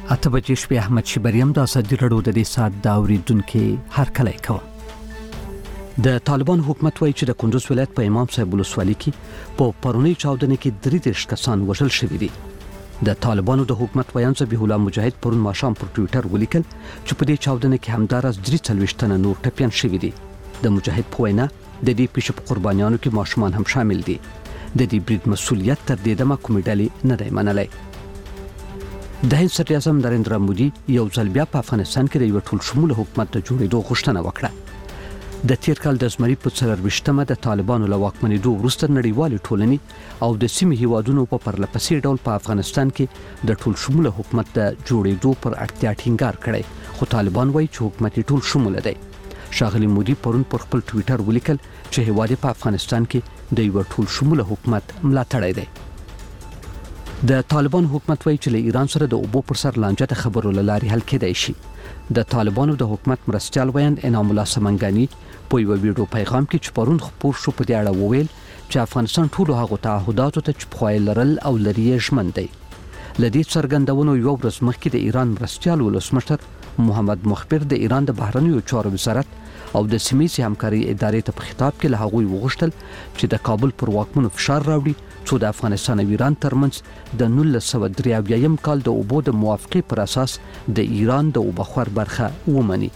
اته بجې شپې احمد شبریم د ازادي راډیو د دې سات د اوریدونکو هر کله کوم. د طالبان حکومت وایي چې د کندوز ولایت په امام صاحب ولسوالۍ کې په پرونی چاودنه کې 33 کسان وژل شوي دي. د طالبانو د حکومت ویان ذبیح الله مجاهد پرون ماښام پر ټوئیټر ولیکل چې په دې چاودنه کې همدارس 43 تنه نور ټپيان شوي دي. د مجاهد په وینا د دې پیښې په قربانیانو کې ماشومان هم شامل دي. د دې برید مسؤلیت تر دې دمه کومې ډلې نه دی منلی. د هند صدر اعظم نریندرا مودي یو ځل بیا په افغانستان کې د یو ټول شموله حکومت د جوړېدو غوښتنه وکړه. د تیر کال د زمري په 24مه د طالبانو له واکمنېدو وروسته نړیوالې ټولنې او د سیمې هیوادونو په پرلپسې ډول په افغانستان کې د ټول شموله حکومت د جوړېدو پر اړتیا ټینګار کړی، خو طالبان وایي چې حکومت ټول شموله دی. ښاغلي مودي پرون پر خپل ټوئیټر ولیکل چې هیواد په افغانستان کې د یو ټول شموله حکومت ملاتړی دی. د طالبان حکومت وایي چې له ایران سره د اوبو پر سر لانجه د خبرو له لارې حل کېدای شي. د طالبانو د حکومت مرستیال ویاند انعام الله سمنګانی په یو ویډیو پیغام کې چې پرون خپور شو په دې اړه وویل چې افغانستان ټول هغه تعهداتو ته چې پخوای لرل او لري یې ژمن دی. لدې څرګندونو یو ورځ مخکې د ایران مرستیال ولسمشر محمد مخبر د ایران د بهرنیو چارو وزارت او د سیمې همکاري ادارې ته په خطاب کې له هغوی وغوښتل چې د کابل پر واکمنو فشار راوړي څو د افغانستان او ایران ترمنځ د 1993 کال د اوبو د موافقې پر اساس د ایران د اوبخور برخه ومني.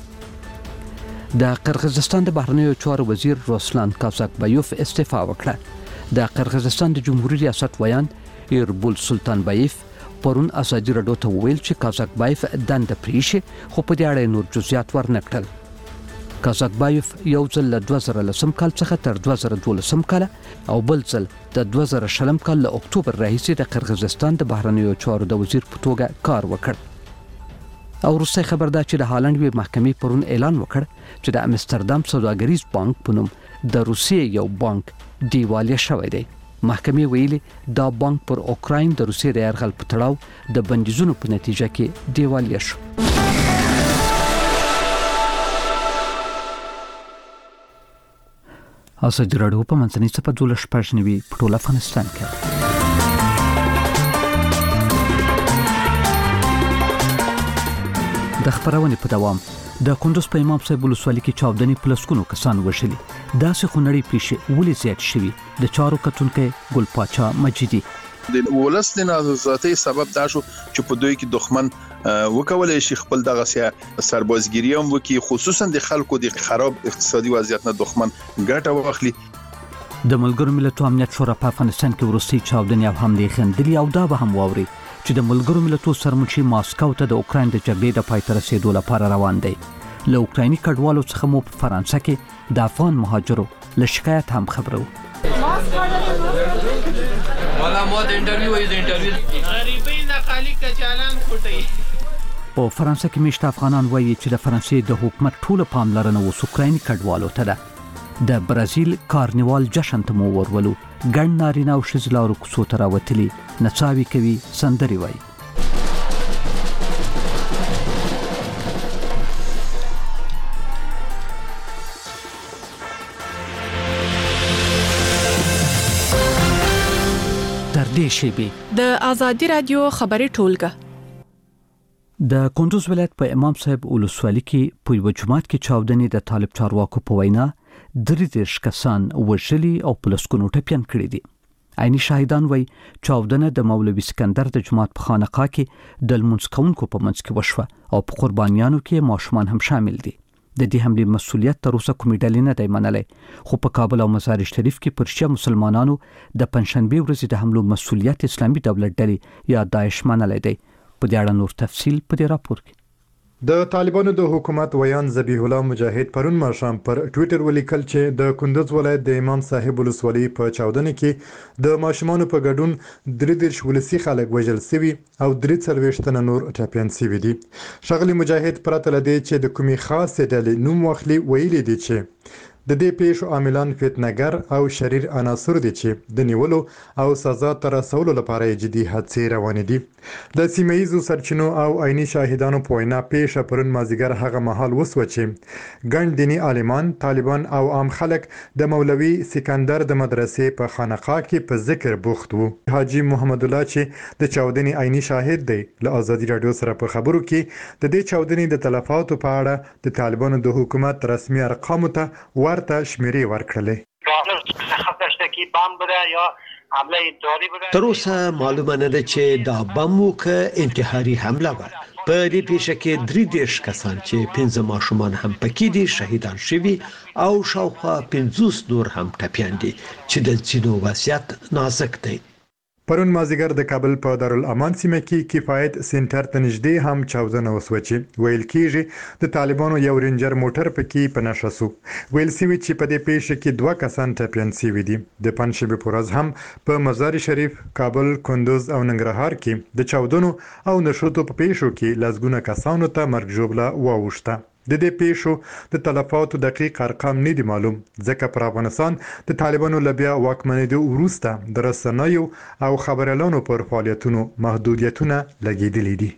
د قرغیزستان د بهرنیو چارو وزیر روسلان کازاکبایوف استعفا وکړه. د قرغیزستان د جمهوریت ریاست ویاند ایربول سلطان بایف پرون ازادي راډیو ته وویل چې کازاکبایف دنده پریښي، خو په دې اړه نور جزئیات ورنکړل. کازاکبایف یو ځل له 2010 کال څخه تر 2012 کال او بل ځل د 2020 کال له اکتوبر راهیسې د قرغیزستان د بهرنیو چارو د وزیر په توګه کار وکړ. او وروسته خبر ده چې د هالند وی محکمې پرون اعلان وکړ چې د امستردام سوداګریز بانک په نوم د روسیې یو بانک دیوالیه شوی دی. محکمې ویلي دا بانک پر اوکراین د روسیې د یرغل په تړاو د بندیزونو په نتیجه کې دیوالیه شو. ازادي راډیو په منځنۍ صفحه 12 په ټول افغانستان کې. د خبرونه په دوام د کندوز په امام صاحب ولسوالۍ کې چاودنې پلسکونو کسان وشلي. داسې خونړۍ پیښې ولې زیات شوي؟ د چارو کتونکو ګل پاچا مجیدي د ولس د نازاتي سبب دا شو چې په دوی کې دښمن وکولای شي خپل دغه سربازګری هم وکي، خصوصا د خلکو د خراب اقتصادي وضعیت نه دښمن ګټه واخلي. د ملګرو ملتونو امنیت شورا په افغانستان کې وروستي چاودنې او حملې خندلي او دا به هم واوري چې د ملګرو ملتونو سرمنشي ماسکو ته د اوکراین د جګړې د پای ته رسیدو لپاره روان دی. له اوکرایني کډوالو څخه مو په فرانسه کې د افغان مهاجرو له شکایت هم خبرو. والا مو د انټرویو غریبۍ نه خالی کچالان خوټي. په فرانسه کې میشته افغانان وایي چې د فرانسې د حکومت ټوله پاملرنه اوس اوکرایني کډوالو ته ده. د برازیل کارنیوال جشن ته مو ورولو، ګڼ نارینه او ښځې لارو کوڅو ته راوتلي نڅاوې کوي، سندرې وایي. د ازادي راډیو خبري ټولګه. د کندوز ولایت په امام صاحب ولسوالۍ کې په یو جماعت کې چاودنې د طالب چارواکو په وینا 33 کسان وژلي او پلسکونو ټپيان کړي دي. عیني شاهدان وایي چاودنه د مولوي سکندر د جماعت په خانقاه کې د لمونځ کوونکو په منځ کې وشوه او په قربانیانو کې ماشومان هم شامل دي. د دې حملې مسؤلیت تر اوسه کومې ډلې نه دی منلی، خو په کابل او مزار شریف کې پر شیعه مسلمانانو د پنځشنبې ورځې د حملو مسؤلیت اسلامي دولت ډلې یا داعش منلی دی. په دې اړه نور تفصیل په دې راپور کې. د طالبانو د حکومت ویان ذبیح الله مجاهد پرون ماښام پر ټوئیټر ولیکل چې د کندوز ولایت د امام صاحب ولسوالۍ په چاودنه کې د ماشومانو په ګډون 33 ولسي خلک وژل شوي او 43 تنه نور ټپيان شوي دي. ښاغلي مجاهد پرته له دې چې د کومې خاصې ډلې نوم واخلي ویلي دي چې د دې پیښو عاملان فتنهګر او شریر عناصر دي چې د نیولو او سزا تر رسولو لپاره جدي هڅې روانې دي. د سیمه‌ییزو سرچینو او عیني شاهدانو په وینا پیښه پرون مازدیګر هغه مهال وسوه چې ګڼ دیني عالمان، طالبان او عام خلک د مولوي سکندر د مدرسې په خانقاه کې په ذکر بوخت وو. حاجی محمد الله چې د چاودنې عیني شاهد دی له ازادي رادیو سره په خبرو کې د دې چاودنې د تلفاتو په اړه د طالبانو د حکومت رسمي ارقامو ته ورته شمیرې ورکړلې. تر اوسه معلومه نه ده چې دا بم وو که انتحاري حمله وه. په دې پیښه کې 33 کسان چې 15 ماشومان هم پکې دي شهیدان شوي او شاوخوا 50 نور هم ټپیان دي چې د ځینو وضعیت نازک دی. پرون مازدیګر د کابل په دارالامان سیمه کې کفایت سنټر ته نږدې هم چاودنه وسوه چې ویل کېږي د طالبانو یو رینجر موټر پکې په نښه شو. ویل شوي چې په دې پیښه کې 2 کسان ټپیان شوي دي. د پنځشنبې په ورځ هم په مزار شریف، کابل، کندوز او ننګرهار کې د چاودنو او نښتو په پیښو کې لسګونه کسانو ته مرګ ژوبله واوښته. د دې پیښو د تلفاتو دقیق ارقام نه دي معلوم ځکه پر افغانستان د طالبانو له بیا واکمنېدو وروسته د رسنیو او خبريالانو پر فعالیتونو محدودیتونه لګېدلي دي.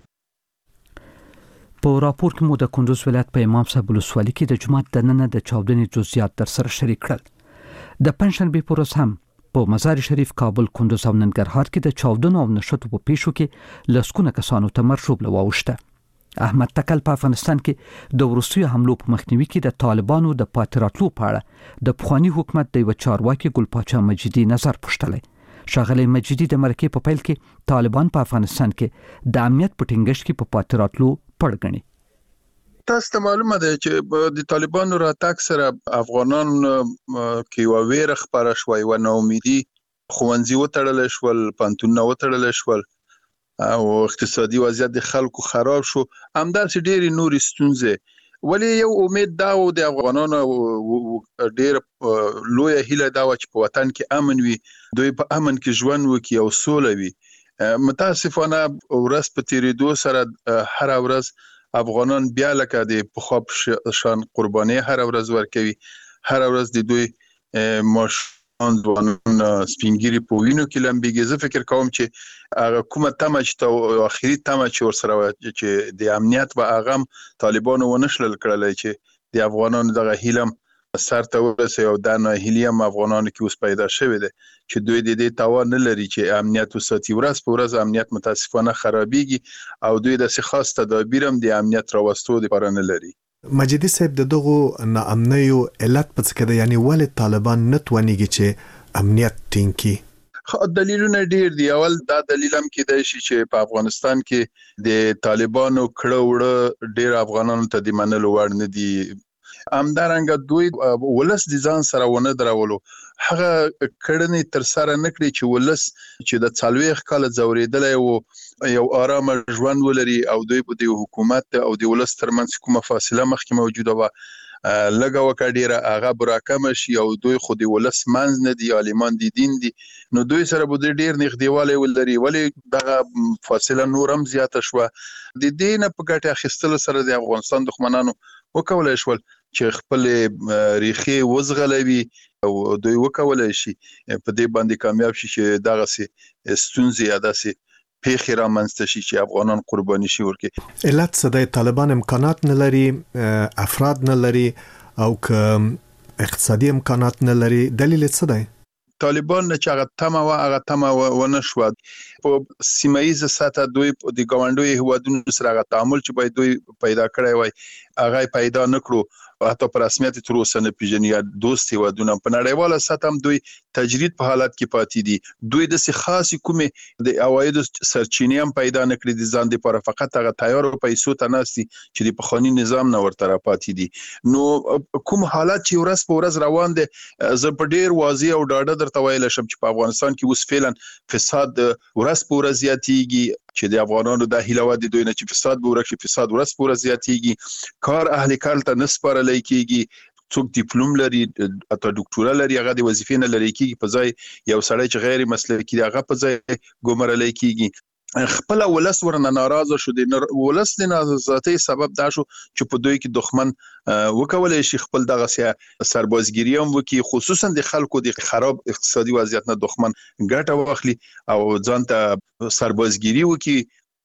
په راپور کې مو د کندوز ولایت په امام صاحب ولسوالۍ کې د جمعې د نن د چاودنې جزئیات در سره شریک کړل. د پنځشنبې په ورځ هم په مزار شریف، کابل، کندوز او ننګرهار کې د چاودنو او نښتو په پیښو کې لسګونه کسانو ته مرګ ژوبله واوښته. احمد تکل په افغانستان کې د وروستیو حملو په مخنیوي کې د طالبانو د پاتې راتلو په اړه د پخوانی حکومت د یو چارواکي ګل پاچا مجیدي نظر پوښتلی. ښاغلی مجیدي د مرکې په پیل کې طالبان په افغانستان کې د امنیت په ټینګښت کې په پاتې راتلو پړ ګڼي. تاسو ته معلومه ده چې د طالبانو راتګ سره افغانان کې یو ویره خپره شوه، یو ناامیدي، ښوونځي وتړل شول، پوهنتونونه وتړل شول او اقتصادي وضعیت د خلکو خراب شو. همداسې ډېرې نورې ستونزې. ولی یو امید دا و د افغانانو ډېر لویه هیله دا و چې په وطن کې امن وي، دوی په امن کې ژوند وکړي او سوله وي. متاسفانه ورځ په تیریدو سره هر ورځ افغانان بیا لکه د پخوا په شان قرباني هر ورځ ورکوي. هر ورځ د دوی ماشومان سپینګيري په وینو کې لمبيږي. زه فکر کوم چې هغه کومه تمه چې اخري تمه چې ورسره چې د امنیت په اغم طالبانو ونشل کړل چې د افغانانو دغه هیلم سر ته ورسي او د نه هیلیم افغانانو کې اوس پیدا شوی دی چې دوی د دې توان نه لري چې امنیت وساتي. ورځ په ورځ امنیت متاسفانه خرابېږي او دوی د خاص تدابیر هم د امنیت راوستو لپاره نه لري. مجیدي صاحب د دغه ناامنیو علت په څه کې ده، یعنی ولې طالبان نه توانیږي چې امنیت ټینګ کړي؟ دلیلونه ډیر دي. اول دا دلیل هم کېدای شي چې په افغانستان کې د طالبانو کړه وړه ډیر افغانانو ته د منلو وړ نه دي. همدارنګه دوی ولس د ځان سره ونه درولو، هغه کړنې تر سره نکړي چې ولس چې د 40 کال ځورېدلې او یو آرام ژوند ولري او دوی په د حکومت او د ولس ترمنځ کومه فاصله مخکې موجوده و لګه وکړه ډیره هغه براکم شي او دوی خو د ولس منځ نه دي، عالمان دي، دین دي، نو دوی سره به ډیر نږدېوالی ولري. ولی دغه فاصله نور هم زیاته شوه. د دې نه په ګټه اخیستلو سره د افغانستان دښمنانو وکولای شول چې خپل ریخي وزغلوي او دوی وکولای شي په دې باندې کامیاب شي چې دغه ستونزې یا داسې پیښې رامنځته شي چې افغانان قرباني شي ورکړي. علت څه دی؟ طالبان امکانات نه لري، افراد نه لري او که اقتصادي امکانات نه لري، دلیل څه دی؟ طالبان نه چې هغه تمه ونه شوه. په سیمایي سطح دوی د ګاونډي هیوادونو سره هغه تعامل چې باید دوی پیدا کړی وای هغه پیدا نکړو، حتی په رسمیت تر اوسه نه پیژني. یا دوست هیوادونه په نړیواله سطح هم دوی تجرید په حالت کې پاتې دي. دوی د خاص کومې د عوایدو سرچینې هم پیدا نکړي دي ځان لپاره، فقط هغه تیار پیسو ته ناستي چې د پخوانی نظام نه ورته پاتې دي. نو کوم حالات چې ورځ په ورځ روان دي، زه په ډیر واضح او ډاډه درته ویل شم چې په افغانستان کې اوس فعلا فساد ورځ په ورځ زیاتېږي، چې د افغانانو د هیلو د دوی نه چې فساد به ورک شي، فساد ورځ په ورځ زیاتېږي. کار اهل کار ته نسپارل کېږي، څوک ډیپلوم لري اته ډاکټورا لري هغه د وظیفې نه لري کېږي، په ځای یو سړی چې غیر مسلکي دی هغه په ځای ګمارل کېږي. خپل ولس ورنه ناراضه شو دي ولس د ناراضۍ سبب دا شو چې په دوی کې دښمن وکولای شي خپل دغه سربازګری هم وکي خصوصا د خلکو د خراب اقتصادي وضعیت نه دښمن ګټه واخلي او ځان ته سربازګری وکي.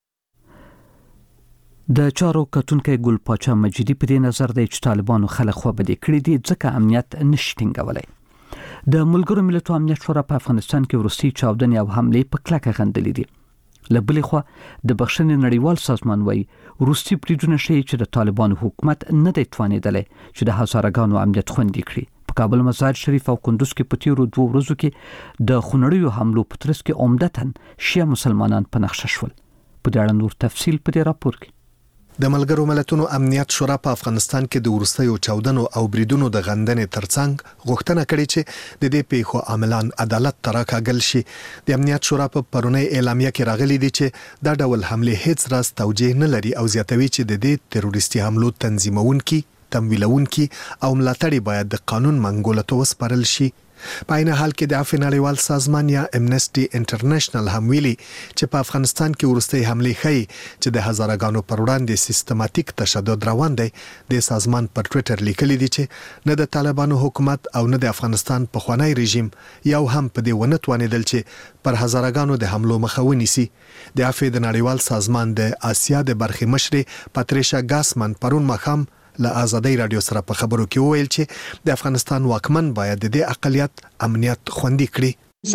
د چارو کتونکو ګل پاچا مجیدی په دې نظر دی چې طالبانو خلک خو بده کړی دي ځکه امنیت نشټینګولای. د ملګرو ملتونو امنیت شورا په افغانستان کې ورستي چاودنې او حمله په کلکه غندلې دي. لبلې خو د بخښنې نړیوال سازمان وایي روسي پریډونه شي چې د طالبانو حکومت نه دی توانیدلی چې د هزارګانو امنیت خوندي کړي. په کابل مزار شریف او کندوز کې په تیرو 2 ورځو کې د خونړیو حملو په ترڅ کې عمدتاً شیعه مسلمانان په نقشه شول. په دې اړه نور تفصیل په دې راپور کې. د ملګرو ملتونو امنیت شورا په افغانستان کې د ورستیو چاودنو او بریدونو د غندنې ترڅنګ غوښتنه کړې چې د دې پیښو عاملان عدالت ته راکاږل شي. د امنیت شورا په پرونی اعلامیه کې راغلي دي چې دا ډول حمله هیڅ راز توجیه نه لري او زیاتوي چې د دې تروریستي حملو تنظیمونکي، تمویلونکي او ملاتړي باید د قانون منګولو ته وسپارل شي. په عین حال کې د عفو نړیوال سازمان یا امنسټي انټرنیشنل هم ویلي چې په افغانستان کې ورستۍ حملې ښيي چې د هزارګانو پر وړاندې سیستماتیک تشدد روان دی. د سازمان پر ټوئیټر لیکلي دي چې نه د طالبانو حکومت او نه د افغانستان پخوانی رژیم یو هم په دې ونه توانیدل چې پر هزارګانو د حملو مخه ونیسي. د عفو د نړیوال سازمان د آسیا د برخې مشر پاتریشا ګاسمن پرون مخام له آزادۍ رادیو سره په خبرو کې وویل چې د افغانستان واکمن باید د اقلیت امنیت خوندي کړي.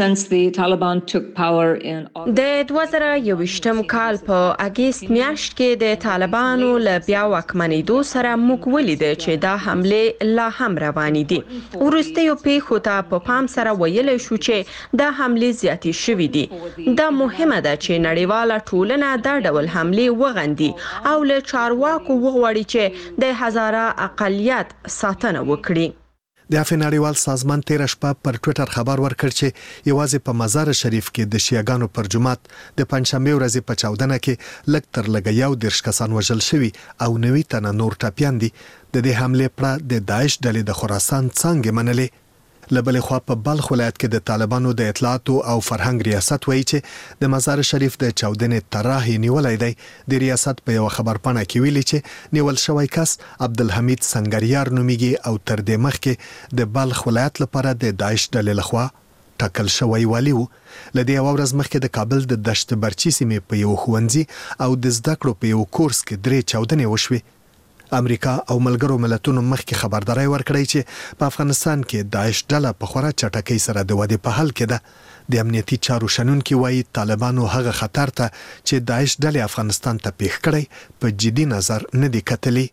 د 2021م کال په اگست میاشت کې د طالبانو له بیا واکمنېدو سره موږ ولیدل چې دا حمله لا هم روانې دي. ورستیو پیښو ته په پام سره ویل شو چې دا حمله زیاتې شوې دي. دا مهمه ده چې نړیواله ټولنه دا ډول حمله وغندي او له چارواکو وغواړي چې د هزاره اقلیت ساتنه وکړي. د عفو نړیوال سازمان تیر شپه پر ټوئیټر خبر ورکړ چې یوازې په مزار شریف کې د شیعاګانو پر جماعت د پنځشنبه ورځې په چاودنه کې لږ تر لږه 11 کسان وژل شوي او 90 تنه نور ټپیان دي. د دې حمله پر د داعش ډلې د خراسان څنګه منلې. لبلې خو په بلخ ولایت کې د طالبانو د اطلاعات او فرهنګ ریاست وایي چې د مزار شریف د چاودنې طرح نیولای دی. د ریاست په یو خبرپاڼه کې ویلي چې نیول شوی کس عبدالحمید سنگریار نومیږي او تر دې مخکې د بلخ ولایت لپاره د داعش ډلې لخوا ټاکل شوی والی وو. لدې یو ورځ مخکې د کابل د دشت برچی سیمې په یو ښوونځي او د زده کړو په یو کورس کې 3 چاودنې وشوي. امریکا او ملګرو ملتونو مخکې خبرداري ورکړی چې په افغانستان کې داعش ډله په خورا چټکۍ سره د ودې په حال کې ده. د امنیتي چارو شنونکي وایي طالبانو هغه خطر ته چې داعش ډلې افغانستان ته پیښ کړی په جدي نظر نه دی کتلی.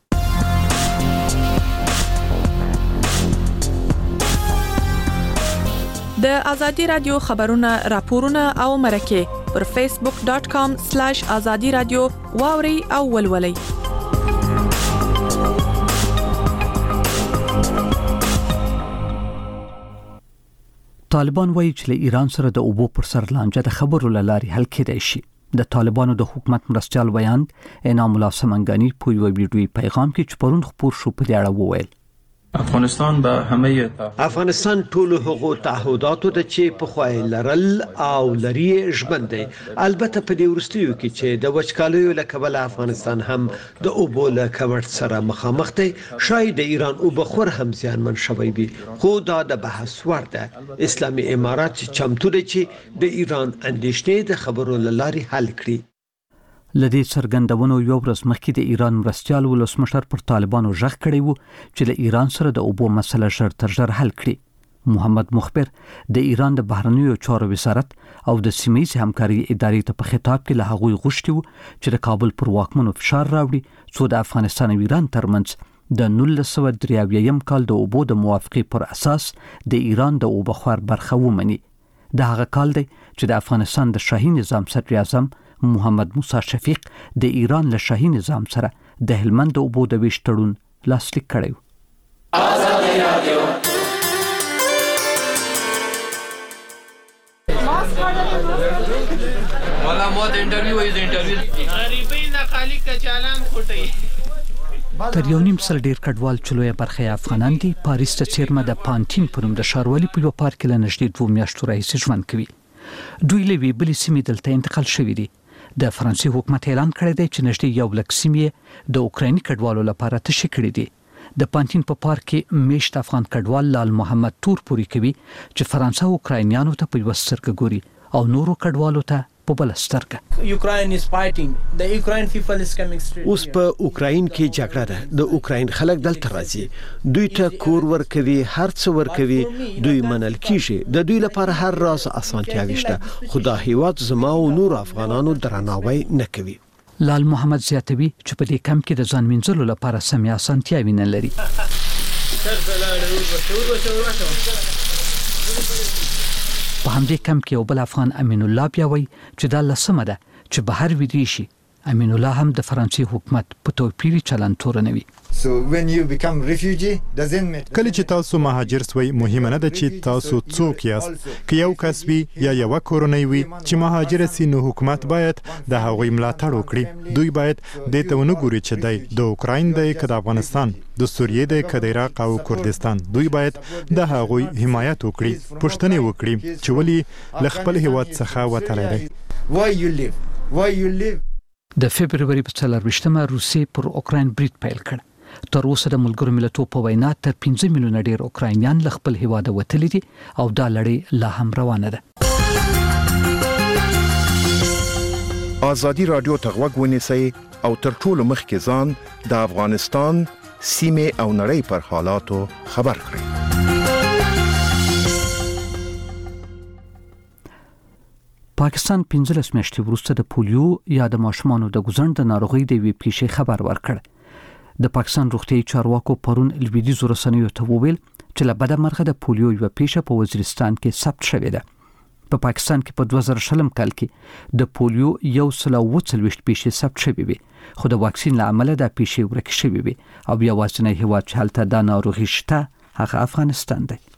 د ازادي رادیو خبرونه، راپورونه او مرکه پر facebook.com/azadi radio واوري او ولولي. طالبان وایي چې له ایران سره د اوبو پر سر لانجه د خبرو لاري حل کېدای شي. د طالبانو د حکومت مرستيال ویاند انعام الله سمنګانی په یو ویډیوي پیغام کې چې پرون خبر شو په اړه وویل افغانستان ټول هغو تعهداتو ته چې په خوای لرل او لري ژوندې البته په دې ورستیو کې چې د وچکالیو له کبله افغانستان هم د اوبو له کمښت سره مخامخ دی. شاید د ایران اوبخور هم زیانمن شوی وي، خو دا د بحث وړ ده. اسلامي امارات چمتو دي چې د ایران اندېښنې د خبرو لاري حل کړي. لدې څرګندونو یو ورځ مخکې د ایران مرستيال ولسمشر پر طالبانو ژغ کړی وو چې د ایران سره د اوبو مسله ژر تر ژره حل کړي. محمد مخبر د ایران د بهرنیو چارو وزارت او د سیمه‌ایز همکاري ادارې ته په خطاب کې له هغوی غوښتي وو چې د کابل پر واکمنو فشار راوړي څو د افغانستان او ایران ترمنځ د 1993 کال د اوبو د موافقې پر اساس د ایران د اوبخور برخه ومني. د هغه کال دی چې د افغانستان د شاهي نظام صدر اعظم محمد موسی شفیق د ایران له شاهي نظام سره د هلمند اوبو د ویش تړون لاسلیک کړی. آزادي رادیو والا مو د انټرویو غریبۍ نه خالی کچالان خوټي. تر یو نیم سل ډیر کډوال چلوې برخه افغانان دي. پاریس ته چیرمه د پانتین په نوم د ښاروالي په یو پارک کې له نږدې 2 میاشتو راهیسې ژوند کوي. دوی له ویبلې سیمې دلته انتقال شوي دي. د فرانسې حکومت اعلان کړی دی چې نږدې 1 لک سیمې د اوکرایني کډوالو لپاره تشکیل کړي دي. د پانتین په پارک کې میشت افغان کډوال لال محمد تور پوری کوي چې فرانسه اوکراینیانو ته په وسرګ ګوري او نورو کډوالو ته په بل سترګه. Ukraine is fighting. The Ukraine people is coming straight. اوس په اوکراین کې جګړه ده. د اوکراین خلک دلته راځي. دوی ته کور ورکوي، هر څه ورکوي، دوی منل کیږي. د دوی لپاره هر راز اسانتیاوي شته. خو دا هیواد زما او نور افغانانو درناوی نه کوي. لال محمد زیاتوي چې په دې کم کې د ځان منځلو لپاره سمې اسانتیاوي نه لري. په همدې کم کې یو بل افغان امین الله بیا وایي چې دا لسمه ده چې بهر ویدي شي. امین الله هم د فرانسې حکومت په توپیري چلند تورنوي. کله چې تاسو مهاجر سوئ مهمه نه ده چې تاسو څوک یاست. که یو کس وي یا یو کورنۍ وي چې مهاجر سي نو حکومت باید د هغوی ملاتړ وکړي. دوی باید د ته ونګوري چې دی د اوکراین دی که د افغانستان د سوریې دی که د عراق او کردستان. دوی باید د هغوی حمایت وکړي، پوښتنې وکړي چې ولې له خپل هیواد څخه وتلی دی. د فبرवरी په 24مه روسیې پر اوکراین برید پیل کړ. تر اوسه د ملګرو ملتونو په وینا تر 15 میلیونه ډیر اوکراینیان له خپل هیواد وتلي دي او دا لړۍ لا هم روانه ده. ازادي رادیو ته غوږ ونیسئ او تر ټولو مخکې ځان د افغانستان سیمه او نړۍ پر حالاتو خبر کړئ. پاکستان 15 میاشتې وروسته د پولیو یا د ماشومانو د ګوزند د ناروغۍ د وی پیښې خبر ورکړ. د پاکستان روغتیايي چارواکو پرون لویدیځ رسنیو ته وویل چې له بده مرغه د پولیو یو پیښه په وزیرستان کې ثبت شوې ده. په پاکستان کې په 2000 کال کې د پولیو 140 پیښې ثبت شوې وي، خو د واکسین له امله د پیښې ورکې شوې وي او یوازینی هیواد چې هلته د ناروغي شته هغه افغانستان دی.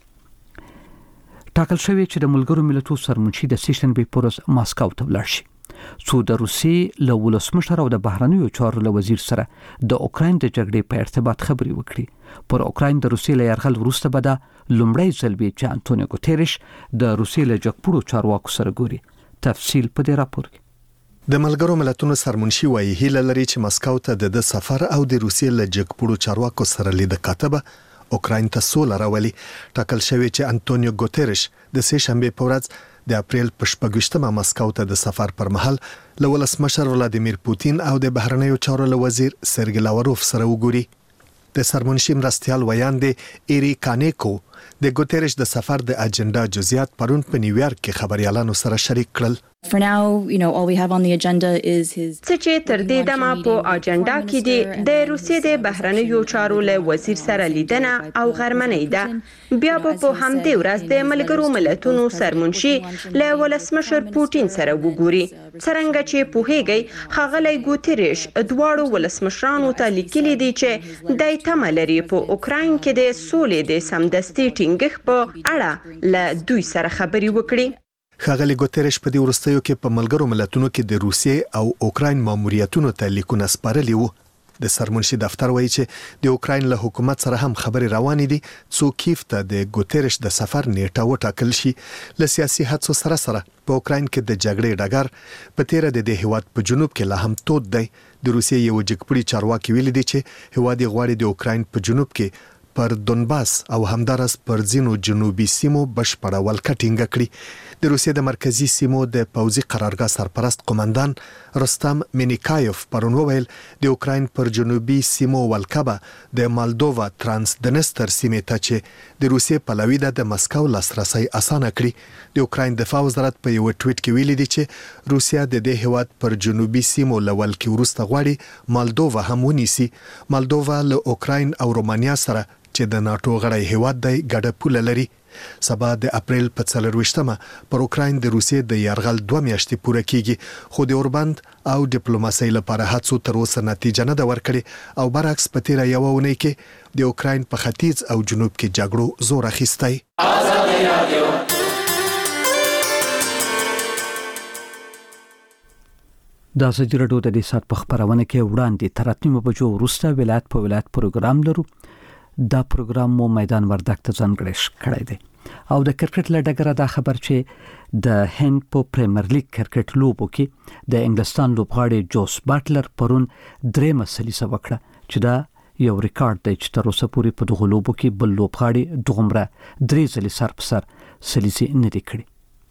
ټاکل شوی چې د ملګرو ملتونو سرمنشي د سیشنبې پورز ماسکو ته ولاړ شي. څو د روسیې له ولسمشر او د بهرنیو چارو له وزیر سره د اوکراین د جګړې په ارتباط خبرې وکړي. پر اوکراین د روسیې له یرغل وروسته به دا لومړی ځل وي چې انټونیو ګوتریش د روسیې له جګپوړو چارواکو سره ګوري. تفصیل په دې راپور کې. د ملګرو ملتونو سرمنشي وایي هیله لري چې مسکو ته د سفر او د روسیې له جګپوړو چارواکو سره لید کاتبه اوکراین ته سوله راولي. ټاکل شوی چې انټونیو ګوتریش د سه شنبه په ورځ د اپریل په 28مه مسکو ته د سفر پر مهال له ولسمشر ولادیمیر پوتین او د بهرنیو چارو له وزیر سرګی لاوروف سره وګوري. د سرمنشي مرستيال ویاندې ایری کانیکو د ګوتریش د سفر د اجنډا جزئیات پرون په نیویارک کې خبريالانو سره شریک کړل. For now, all we have on the agenda is his چې تر دې دمه په اجنډا کې دی د روسیې د بهرنیو چارو له وزیر سره لیدنه او غرمنۍ ده. بیا په همدې ورځ د ملګرو ملتونو سرمنشي له ولسمشر پوتین سره وګوري. څنګه چې پوهیږي ښاغلی ګوتریش دواړو ولسمشرانو ته لیکلي دي چې د تمه لري په اوکراین کې د سولې د سمدستي ټینګښت په اړه له دوی سره خبرې وکړي. ښاغلی ګوتریش په دې وروستیو کې په ملګرو ملتونو کې د روسیې او اوکراین ماموریتونو ته لیکونه سپارلي وو. د سرمنشي دفتر وایي چې د اوکراین له حکومت سره هم خبرې روانې دي څو کیف ته د ګوتریش د سفر نیټه وټاکل شي. له سیاسي هڅو سره په اوکراین کې د جګړې ډګر په تیر د هیواد په جنوب کې لا هم تود دی. د روسیې یو جګپړي چارواکي ویلي دي چې هیواد غواړي د اوکراین په جنوب کې پر دونباس او همدارس پر ځینو جنوبي سیمو بشپړه ولکه ټینګه کړي. د روسیې د مرکزی سیمو د پوځي قرارګاه سرپرست قومندان رستم مینیکایوف پرون وویل د اوکراین پر جنوبي سیمو ولکه د مالدووا ترانسدنستر سیمې ته چې د روسیې پلوي د مسکو لاسرسي اسانه کړي. د اوکراین دفاع وزارت په یو ټویټ کې ویلي دی چې روسیا د دې هیواد پر جنوبي سیمو لول کې ورسته غواړي مالدووا هم ونیسي. مالدووا له اوکراین او رومانیا سره چې د ناتو غړی هیواد دی ګډه پوله لري. سبا د اپریل په 24مه پر اوکراین د روسیې د یرغل 2 میاشتې پوره کیږي خو د اوربند او ډیپلوماسۍ لپاره هڅو تر اوسه نتیجه نه ده ورکړې او برعکس په تیر یو ونې کې د اوکراین په ختیځ او جنوب کې جګړو زور اخیستی. د ازادي راډیو د دې سات په خبرونه کې وړاندې تر 8 بجو وروسته ولایت په ولایت پروګرام لرو. دا پروګرام مو میدان وردګ ته ځانګړی کړی دی. او د کرکټ له ډګره دا خبر چې د هند په پریمیر لیګ کرکټ لوبو کې د انګلستان لوبغاړي جوس باټلر پرون 3 سلیسه وکړه چې دا یو ریکارډ دی چې تر اوسه پورې په دغه لوبو کې بل لوبغاړي دغمره 3 ځلې سر په سر سلیسه نه دی کړی.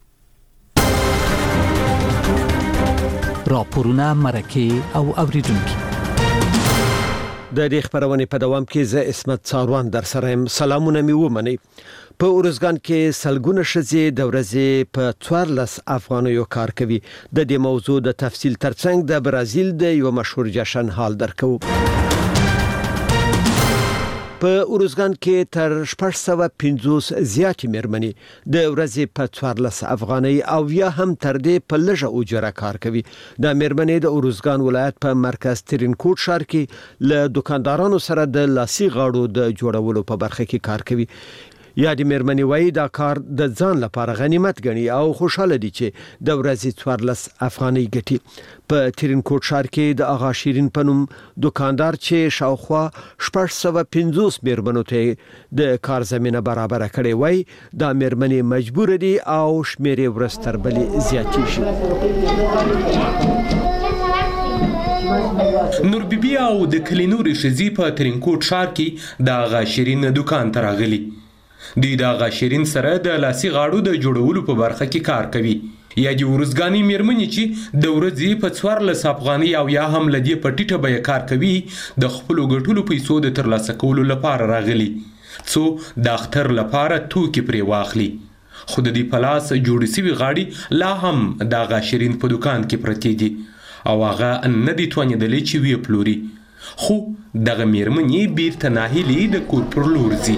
راپورونه مرکه او اوریدونکو د دې خبرونه په دوام کې زه اسمت څاروان در سره يم. سلامونه مې ومنئ. په اورزګان کې سلګونه ښځې د ورځې په 14 افغانیو کار کوي. د دې موضوع د تفصیل ترڅنګ د برازیل د یو مشهور جشن حال درکو. په اورزګان کې تر 650 زیاتې مېرمنې د ورځې په 14 افغانۍ او یا هم تر دې په لږه اجره کار کوي. د مېرمنې د اورزګان ولایت په مرکز ترینکوټ ښار کې له دکاندارانو سره د لاسي غاړو د جوړولو په برخه کې کار کوي. یا د مېرمنې وایي دا کار د ځان لپاره غنیمت ګڼي او خوشاله دي چې د ورځې 14 افغانۍ ګټي. په ترینکوټ ښار کې د آغا شیرین پنوم دکاندار چې شاوخوا 650 مېرمنو ته د کار زمينه برابر کړي وای دا مېرمنې مجبور دي او شمیرې ورستر بلې زیاتې شي. نور بیبي او د کلینوري شزي په ترینکوټ ښار کې د آغا شیرین دکان ته راغلي. دوی د آغا شیرین سره د لاسي غاړو د جوړولو په برخه کې کار کوي. یا د ورزګانی مېرمنې چې د ورځې په 14 افغانۍ او یا هم لدی په ټیټه بیه کار کوي د خپل غټولو پیسو د ترلاسه کولو لپاره راغلي څو د اختر لپاره توکي پرې واخلي. خو د دې پلاس جوړې سوي غاړي لا هم د آغا شیرین په دکان کې پرتې دي او هغه نه دي توانېدلې چې وی پلوري. خو دغه مېرمنې بیرته ناهیلې د کور پر لور ځي.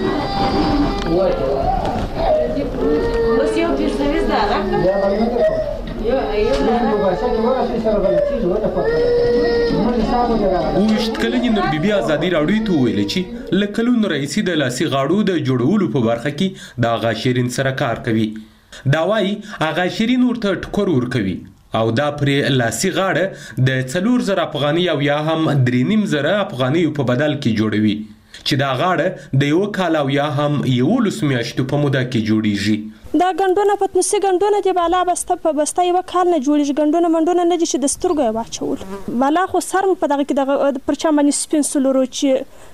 وشت کلنی نور بیبي ازادي راډیو ته ویل چې لکلون رئیسي د لاسي غاړو د جوړولو په برخه کې د آغا شیرین سره کار کوي. دا وايي آغا شیرین ورته ټکور ور کوي او دا پرې لاسي غاړه د 4000 افغانۍ او یا هم 3500 افغانۍ په بدل کې جوړوي چې دا غاړه د یو کال او یا هم 11 میاشتو په موده کې جوړیږي. دا غندونه پتنسي غندونه دی بالا بسته په بسته یو کال نه جوړیږي. غندونه منډونه نه دي چې د سترګو واچول بالا خو سر په دغه کې د پرچا باندې سپین سلورو چې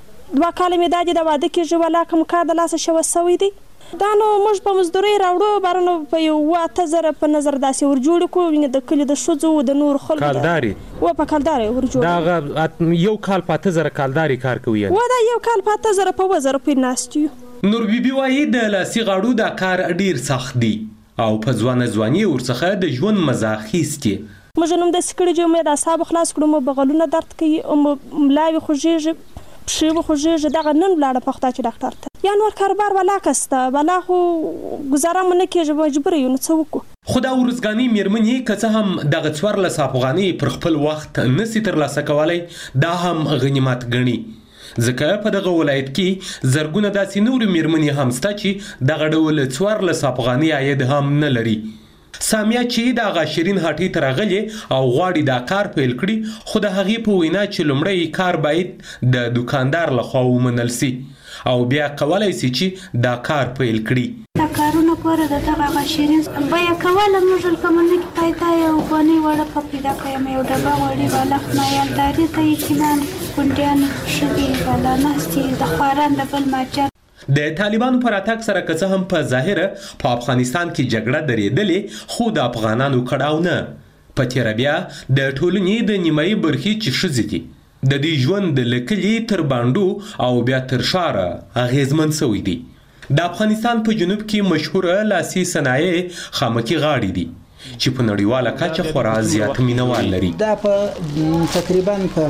2 کال مې دادي د واده کې جوړه کوم کار د لاس شو سوي دي. دا نو موږ په مزدوري راوړو بارنو په یو 8000 په نظر داسې ور جوړ کو د کلی د شوزو د نور خلک کالداري و په کالداري ور جوړ دا یو کال په 8000 کالداري کار کوي. و دا یو کال په 8000 په وزر په ناستیو. نور بیبي وایي د لاسي غاړو دا کار ډیر سخت دی او په ځواني ورڅخه د ژوند مزه اخیستي. موږ نوم د سکړې جو مې د اعصاب خلاص کړو مې بغلونه درد کوي او ملاوي خوږیږي پښې خوږیږي دغه نن لاړه پخته چې ډاکټر ته یا نور کاربار ولا کسته ولا خو گزاره مونږ کېږي مجبور یو نو څه وکړو. خدا ورزګانی مېرمنې که څه هم دغه 14 افغانۍ پر خپل وخت نسی ترلاسه کولی دا هم غنیمت ګڼي ځکه په دغه ولایت کې زرګونه داسې نورې مېرمنې هم شته چې دغه ډول 14 افغانۍ عاید هم نه لري. سامیه چې د آغا شیرین هټۍ ته راغلې او غواړي دا کار پیل کړي خو د هغې په وینا چې لومړی کار باید د دکاندار لخوا ومنل سي او بیا کولی سي چې دا کار پیل کړي. دا کارونه پوره د دغه آغا شیرین بیه کوله موږ کمونه کې پیدا یو غونې وړه په پیدا کړم یو ډبه وړي بالغ مایالداري ته یقینا کونډیان شوي بالا نهستي د خواران د بل ماجر. د طالبانو پر اتاک سره که څه هم په ظاهره په افغانستان کې جګړه درېدلې خو د افغانانو کړاو نه په تیره بیا د ټولنې د نیمایي برخې چې ښځې دي د دې ژوند له کلي تر بانډو او بیا تر ښاره اغېزمن سوی دی. د افغانستان په جنوب کې مشهوره لاسي صنایع خامکي غاړې دي چې په نړیواله کچه خورا زیات مینوال لري. دا په تقریبا په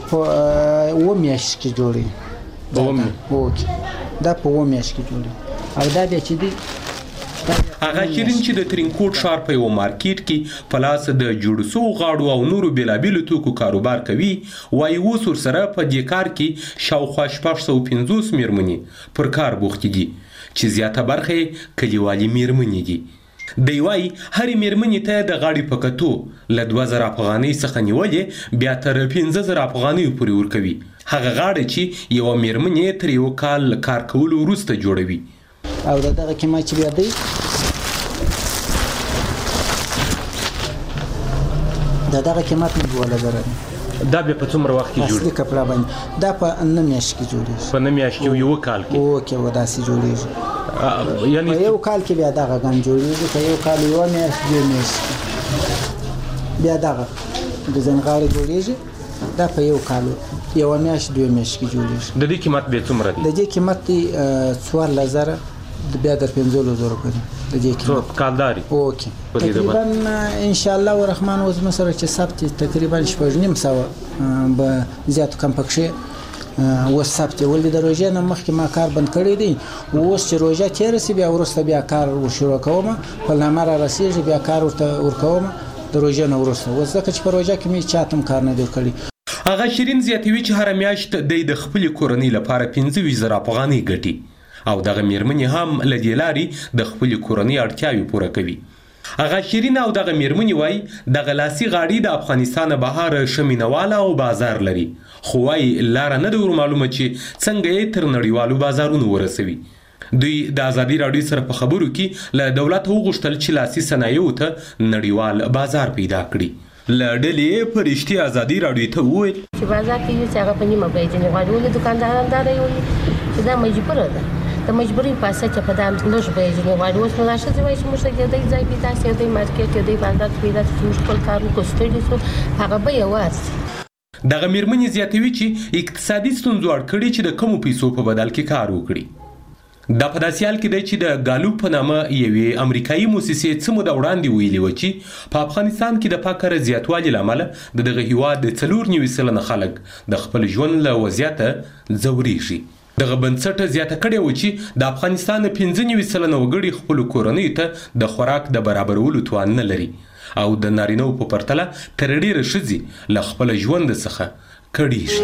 2 میاشتې کې جوړي دا په 2 میاشتې کې جوړي او دا بیا چې دی آغا شیرین چې د ترینکوټ ښار په یو مارکیټ کې په لاس د جوړ سوو غاړو او نورو بېلابېلو توکو کاروبار کوي وایي اوس ورسره په دې کار کې شاوخوا 650 مېرمنې پر کار بوختې دي چې زیاته برخه یې کلیوالي مېرمنې دي. دی وایي هرې مېرمنې ته د غاړې په کتو له 2000 افغانۍ څخه نیولې بیا تر 15000 افغانیو پورې ورکوي. هغه غاړه چې یوه مېرمنې تر 1 کال کار کولو وروسته جوړوي او دغه قیمت چې بیا دی دغه قیمت نه 2000 دا به په څومره وخت کې جوړ اصلي کپڑا باندې دا په 9 میاشت کې جوړیږي په 9 میاشت کې یو کال کې اوکې وداسي جوړیږي یعنی یو کال کې بیا دغه غن جوړیږي په یو کال یو میاشت دی میاشت بیا دغه د زنغاري جوړیږي دا په یو کال یو میاشت دوه میاشت کې جوړیږي د دې قیمت به څومره دی د دې قیمت 4000 بیا در 15000 روپۍ د دې قیمت کالداري اوکې تقریبا ان شاء الله الرحمن وزم سره چې ثبت تقریبا 8.5 سو به زیات کم پکښه وثبت ولې د روزه نه مخکې ما کار بند کړی دی اوس چې روزه تیر سي بیا ورسته بیا کار شروع کوم په لمر راسیږي بیا کار ورکوم د روزه نه ورسته وځکه چې په روزه کې می چاتم کار نه دی کړی هغه شیرین زیاتوي چې هر میاشت د خپل کورنۍ لپاره 15000 افغانۍ ګټي او دغه میرمنې هم لدې لاري د خپل کورنۍ اړتیاوې پوره کوي هغه شیرین او دغه میرمنې وای د غلاسي غاړي د افغانستان بهر شمینواله او بازار لري خو وای لار نه د معلومه چې څنګه یې تر نړیوالو بازارونو ورسوي دوی د ازادي راډیو سره په خبرو کې له دولت وغوښتل چې لاسي صنایعو ته نړیوال بازار پیدا کړي لړلې پرشتي ازادي راډیو ته وویل چې بازار کې یو څنګه په نیمه بیه نه غواړي ولې دکانداران دا دی چې دا مجبور ده د مجبوري پاسه چې په دام لږ بیه نه غواړي اوس نه شي چې موږ د دې ځای پیدا سي د مارکیټ د بازار پیدا چې موږ خپل کارونه کوستړي سو هغه به یواز دغه میرمنې زیاتوي چې اقتصادي ستونزو اړ کړي چې د کمو پیسو په بدل کې کار وکړي دا په داسې حال کې دی چې د ګالوپ په نامه یوې امریکایي موسسې څه موده وړاندې ویلي وه چې په افغانستان کې د فقر زیاتوالي له امله د دغه هیواد 94% خلک د خپل ژوند له وضعیته ځورېږي دغه بنسټ زیاته کړې و چې د افغانستان 95% وګړي خپل کورنۍ ته د خوراک د برابرولو توان نه لري او د نارینه‌و په پرتله تر ډېره ښځې له خپل ژوند څخه کړېږي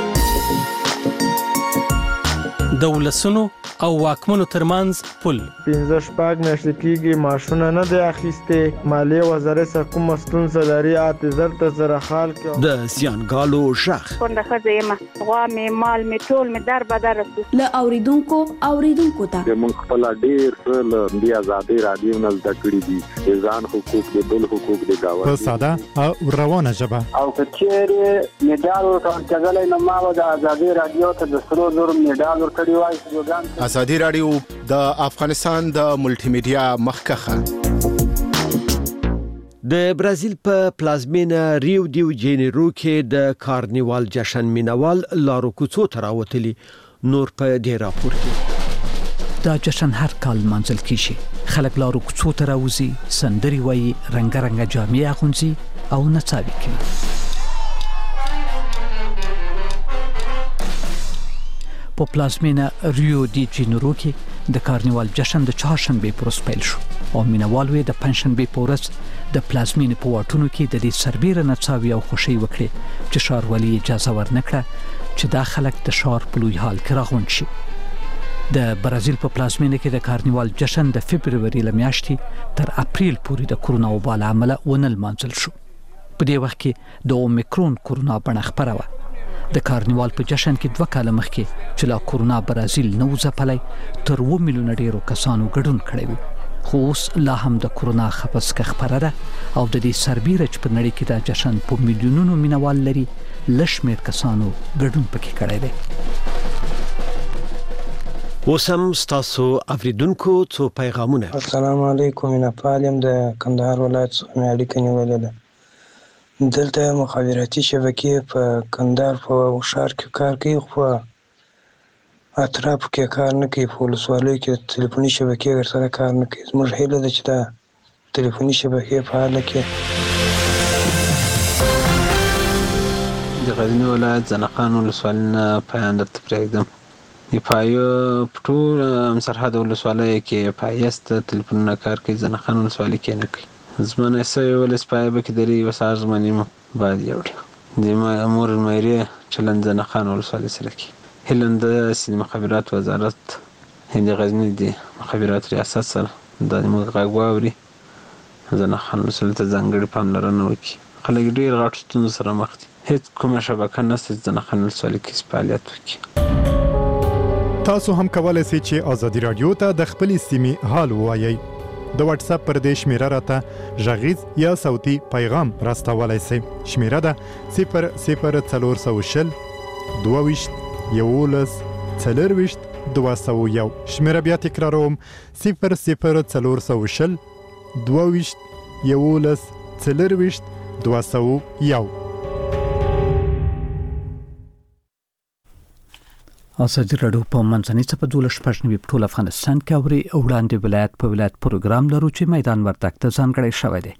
د ولسونو او واکمنو ترمنځ پل 15 میاشتې کېږي معاشونه نه دی اخیستې مالیې وزارت څخه کومه ستونزه لري اعتذار ته زره خال کې د زیانګالو شخ څنګه ښځه یم غوا مې مال مې ټول مې در بدر ل اوریدونکو ته موږ خپل ډیر له دې ازادي راډیو نه زده کړې دي ځان حقوق د بل حقوق د گاوند په ساده او روانه ژبه او کچېره میډال ورکړل نه ما د ازادي راډیو ته د سرو زر میډال ورکړی وای ازادي راډیو د افغانستان د ملټي میډیا مخکخه د برازیل په پلازمینه ریو دیو جینیرو کې د کارنیوال جشن مینوال لارو کوڅو ته راوتلي نور په دې راپور کې دا جشن هر کال منځل کیږي خلک لارو کوڅو ته راوځي سندري وایي رنگارنګ جامې اغوندي او نڅاوي کوي په پلازمینه ریو دی جینیرو کې د کارنیوال جشن د چهارشنبه پر ورځ پیل شو او مینوال وې د پنځشنبه په ورځ د پلازمینه په واټونو کې د دې سربېره نڅاوي او خوشي وکړي چې ښاروالي اجازه ورنکړه چې دا خلک د ښار په لوی حال کې راغونډ شي د برازیل په پلازمینه کې د کارنیوال جشن د فبرवरी لمیاشتې تر اپریل پورې د کورونا وبا له امله ونل مانځل شو په دې وخت کې د اومیکرون کورونا بڼه خپره وه د کارنیوال په جشن کې 2 کاله مخکې چې لا کورونا برازیل نو ځپلای تر 2 میلیون ډیرو کسانو ګډون کړی و خو اوس لا هم د کورونا خپسکه خبره ده او د دې سربېره چې په نړۍ کې دا جشن په میلیونونو مینوال لري لشمیر کسانو ګډون پکې کړی دی اوسم ستاسو اوریدونکو څو پیغامونه السلام علیکم نپالم د کندهار ولایت څخه اړیکه نیولې ده دلته مخابراتي شبکې په کندهار په ښار کې کار کوي خو اطراف کې کار نه کوي په ولسوالۍ کې ټلیفوني شبکې ورسره کار نه کوي زموږ هیله ده چې دا ټلیفوني شبکې فعاله کړي د غزني ولایت زنقان ولسوالۍ نه پیام درته پرېږدم پایو ټول سرحد ولسوالۍ کې پایست ټلیفونونه کار کوي زنقان ولسوالۍ کې نه کوي زمانه سوی ولس پای به کې درې وسار زمانیم باید یوړ د امور المایری چلند زنقان ولسوالۍ سره کې هلند سید مخابرات وزارت هند غزنی دی مخابرات ریاست سره د مغغ واوري زنقان ولسوالۍ ته ځانګړي پاملرنه وکړي خلک ډیر غټ ستونزو سره مخ دي هیڅ کومه شبکه نشته زنقان ولسوالۍ کې فعالیت وکړي تاسو هم کولای شئ چې ازادي رادیو ته د خپلې سیمې حال ووایئ. د واتس اپ پر دې شمیره راته غږیز یا صوتي پیغام راستولای شئ. شمیره ده 00420 22 11 40 201. شمیره بیا تکراروم 00420 22 11 40 201. ازادي رادیو په منځنۍ صفحه 12 په ټول افغانستان کې اوري وړاندې ولایت په ولایت پروګرام لرو چې میدان وردګ ته ځانګړی شوی دی.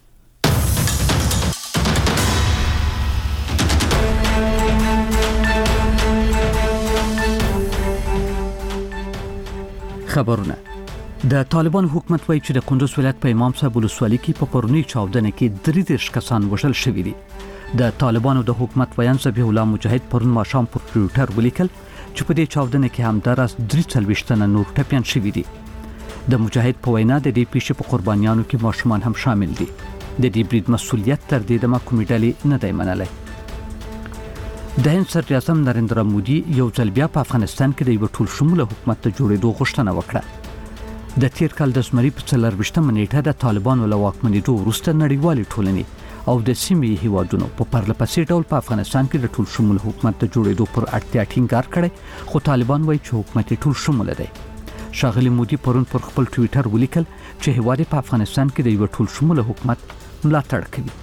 خبرونه د طالبان حکومت وایي چې د کندوز ولایت په امام صاحب ولسوالۍ کې په پرونی چاودنه کې 33 کسان وژل شوي دي. د طالبانو د حکومت ویان ذبیح الله مجاهد پرون ماښام پر ټویټر ولیکل چې په دې چاودنه کې همداراز 43 تنه نور ټپیان شوي دي. د مجاهد په وینا د دې پیښې په قربانیانو کې ماشومان هم شامل دي. د دې برید مسؤلیت تر دې دمه کومې ډلې نه دی منلی. د هند صدر اعظم نریندرا مودي یو ځل بیا په افغانستان کې د یو ټول شموله حکومت ته جوړېدو غوښتنه وکړه. د تیر کال د زمري په 24مه نیټه د طالبانو له واکمنېدو وروسته نړیوالې ټولنې او د سیمې هیوادونو په پرلپسې ډول په افغانستان کې د ټول شموله حکومت ته جوړېدو پر اړتیا ټینګار کړی، خو طالبان وایي چې حکومت ټول شموله دی. ښاغلي مودي پرون پر خپل ټویټر ولیکل چې هیواد په افغانستان کې د یو ټول شموله حکومت ملاتړ کوي.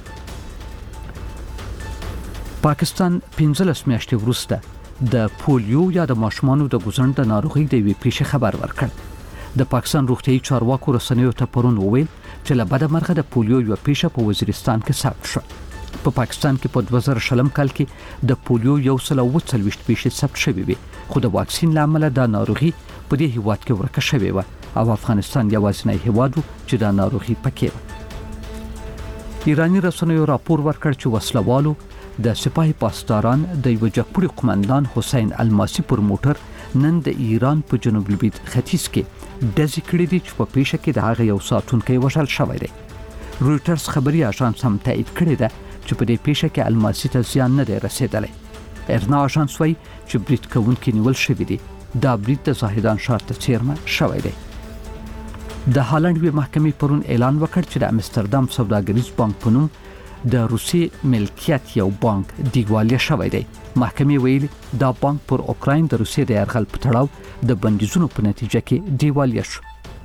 پاکستان 15 میاشتې وروسته د پولیو یا د ماشومانو د ګوزڼ د ناروغۍ د یوې پیښې خبر ورکړ. د پاکستان روغتیايي چارواکو رسنیو ته پرون وویل چې له بده مرغه د پولیو یو پیښه په وزیرستان کې ثبت شوه. په پاکستان کې په 2000 کال کې د پولیو 140 پیښې ثبت شوې وي، خو د واکسین له امله دا ناروغي په دې هیواد کې ورکه شوې و او افغانستان یوازینی هیواد و چې دا ناروغي پکې و. ایرانی رسنیو راپور ورکړ چې وسلوالو د سپاه پاسداران د یو جګپوړي قومندان حسین الماسی پر موټر نن د ایران په جنوب لویدیځ ختیځ کې ډزې کړې دي چې په پیښه کې د هغه یو ساتونکی وژل شوی دی. رویټرز خبري اژانس هم تایید کړی ده چې په دې پیښه کې الماسی ته زیان نه دی رسیدلی. ارنا اژانس وایي چې برید کوونکي نیول شوي دي. دا برید د زاهدان ښار ته څیرمه شوی دی. د هالند یوې محکمې پرون اعلان وکړ چې د امستردام سوداګریز بانک په نوم د روسي ملکیت یو بانک دیوالیه شوی دی. محکمې ویلي دا بانک پر اوکراین د روسیې د یرغل په تړاو د بندیزونو په نتیجه کې دیوالیه شو.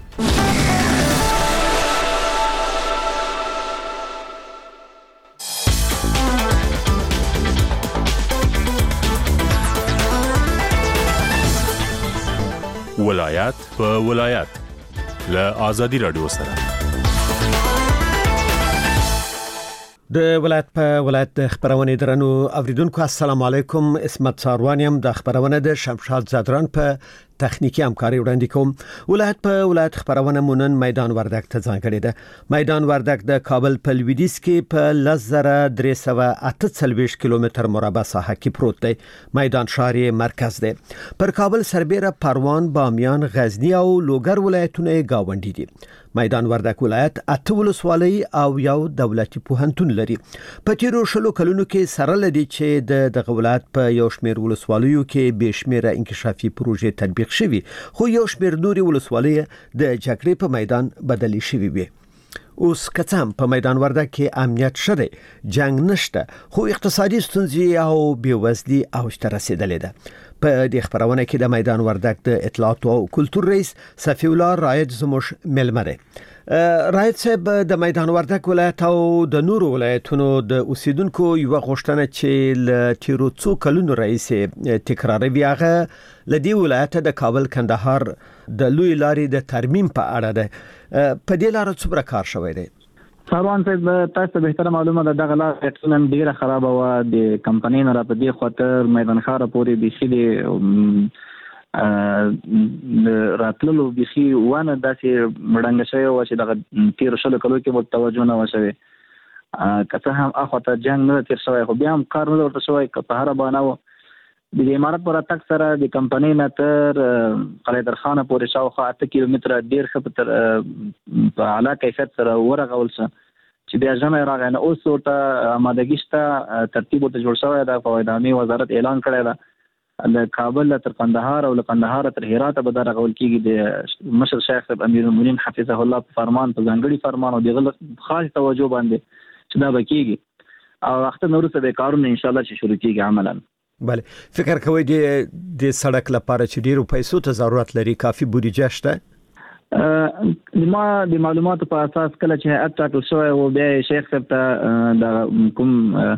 ولایت په ولایت له آزادي رادیو سره د ولایت په ولایت د خبرونه درنو اوریدونکو السلام علیکم. اسمت ساروانیم د خبرونه د شمشاد زادران په تخنیکی همکاري وړاندې کوم. ولایت په ولایت خبرونه مونن میدان وردګ ته ځانګړی ده. میدان وردګ د کابل په لویدیځ کې په 10348 کیلومتر مربع ساحه کې پروت دی. میدان ښار مرکز دی. پر کابل سربېره پروان، بامیان، غزنی او لوګر ولایتونه گاونډي دي. میدان وردګ ولایت 8 ولسوالۍ او یو دولتي پوهنتون لري. په تیرو شلو کلونو کې سره لدی چې د ولایت په یو شمېر ولسوالیو کې بشمیره انکشافي پروژې تطبیق شوي، خو یو شمېر نوري ولسوالۍ د جګړې په میدان بدلې شوي وي. اوس کڅم په میدان وردګ کې امنیت شته، جنگ نشته، خو اقتصادي ستونزې او بیوزلي اوج ته رسیدلې ده. په دې خبرونه کې د میدان وردګ د اطلاعات او کلتور رئیس صفی الله رائد زموږ ملمه ده. رائد صاحب، د میدان وردګ ولایت او د نورو ولایتونو د اوسیدونکو یو غوښتنه چې ل تیرو څو کلونو رئیس تکراروي هغه لدی ولایت د کابل کندهار د لوی لارې د ترمیم په اړه ده. په دې لار څومره کار شوی دی؟ ساروان صاحب، تاسو به تر معلومه ده دغه لار ټولن ډیره خراب و. د کمپنۍ نه را په دې خاطر میدان ښار پورې بيخي راتللو بيخي وانه داسې مړنګ شوی و چې دغه تیر شلو کلو کې مو توجه نه وشوي. که څه هم اخوته جنگ نه تیر شوی، خو بیا هم کار نه ورته شوی. که په هر بانه و د امارات پر تک سره د کمپنۍ نه تر قلعه درخانه پورې شاوخوا 8 کیلومتره ډیر ښه په اعلی کیفیت سره ورغول شو چې بیا ژمه راغی. نه اوس ورته آمادګي شته، ترتیب ورته جوړ شوی ده. په اداري وزارت اعلان کړی ده د کابل تر قندهار او له قندهار تر هرات به دا رغول کیږي د مشر شیخ صاحب امیر المؤمنین حفظه الله په فرمان په ځانګړي فرمان او د خاص توجه باندې چې دا بکیږي او وخت نورسته به کارونه ان شاء الله چې شروع کیږي عملاً. بله فکر کوئ د سړک لپاره چې ډیرو پیسو ته ضرورت لري کافي بودیجه شته؟ ما د معلوماتو په اساس کله چې هیئت ټاکل شوی او بیا شیخ صاحب ته د کوم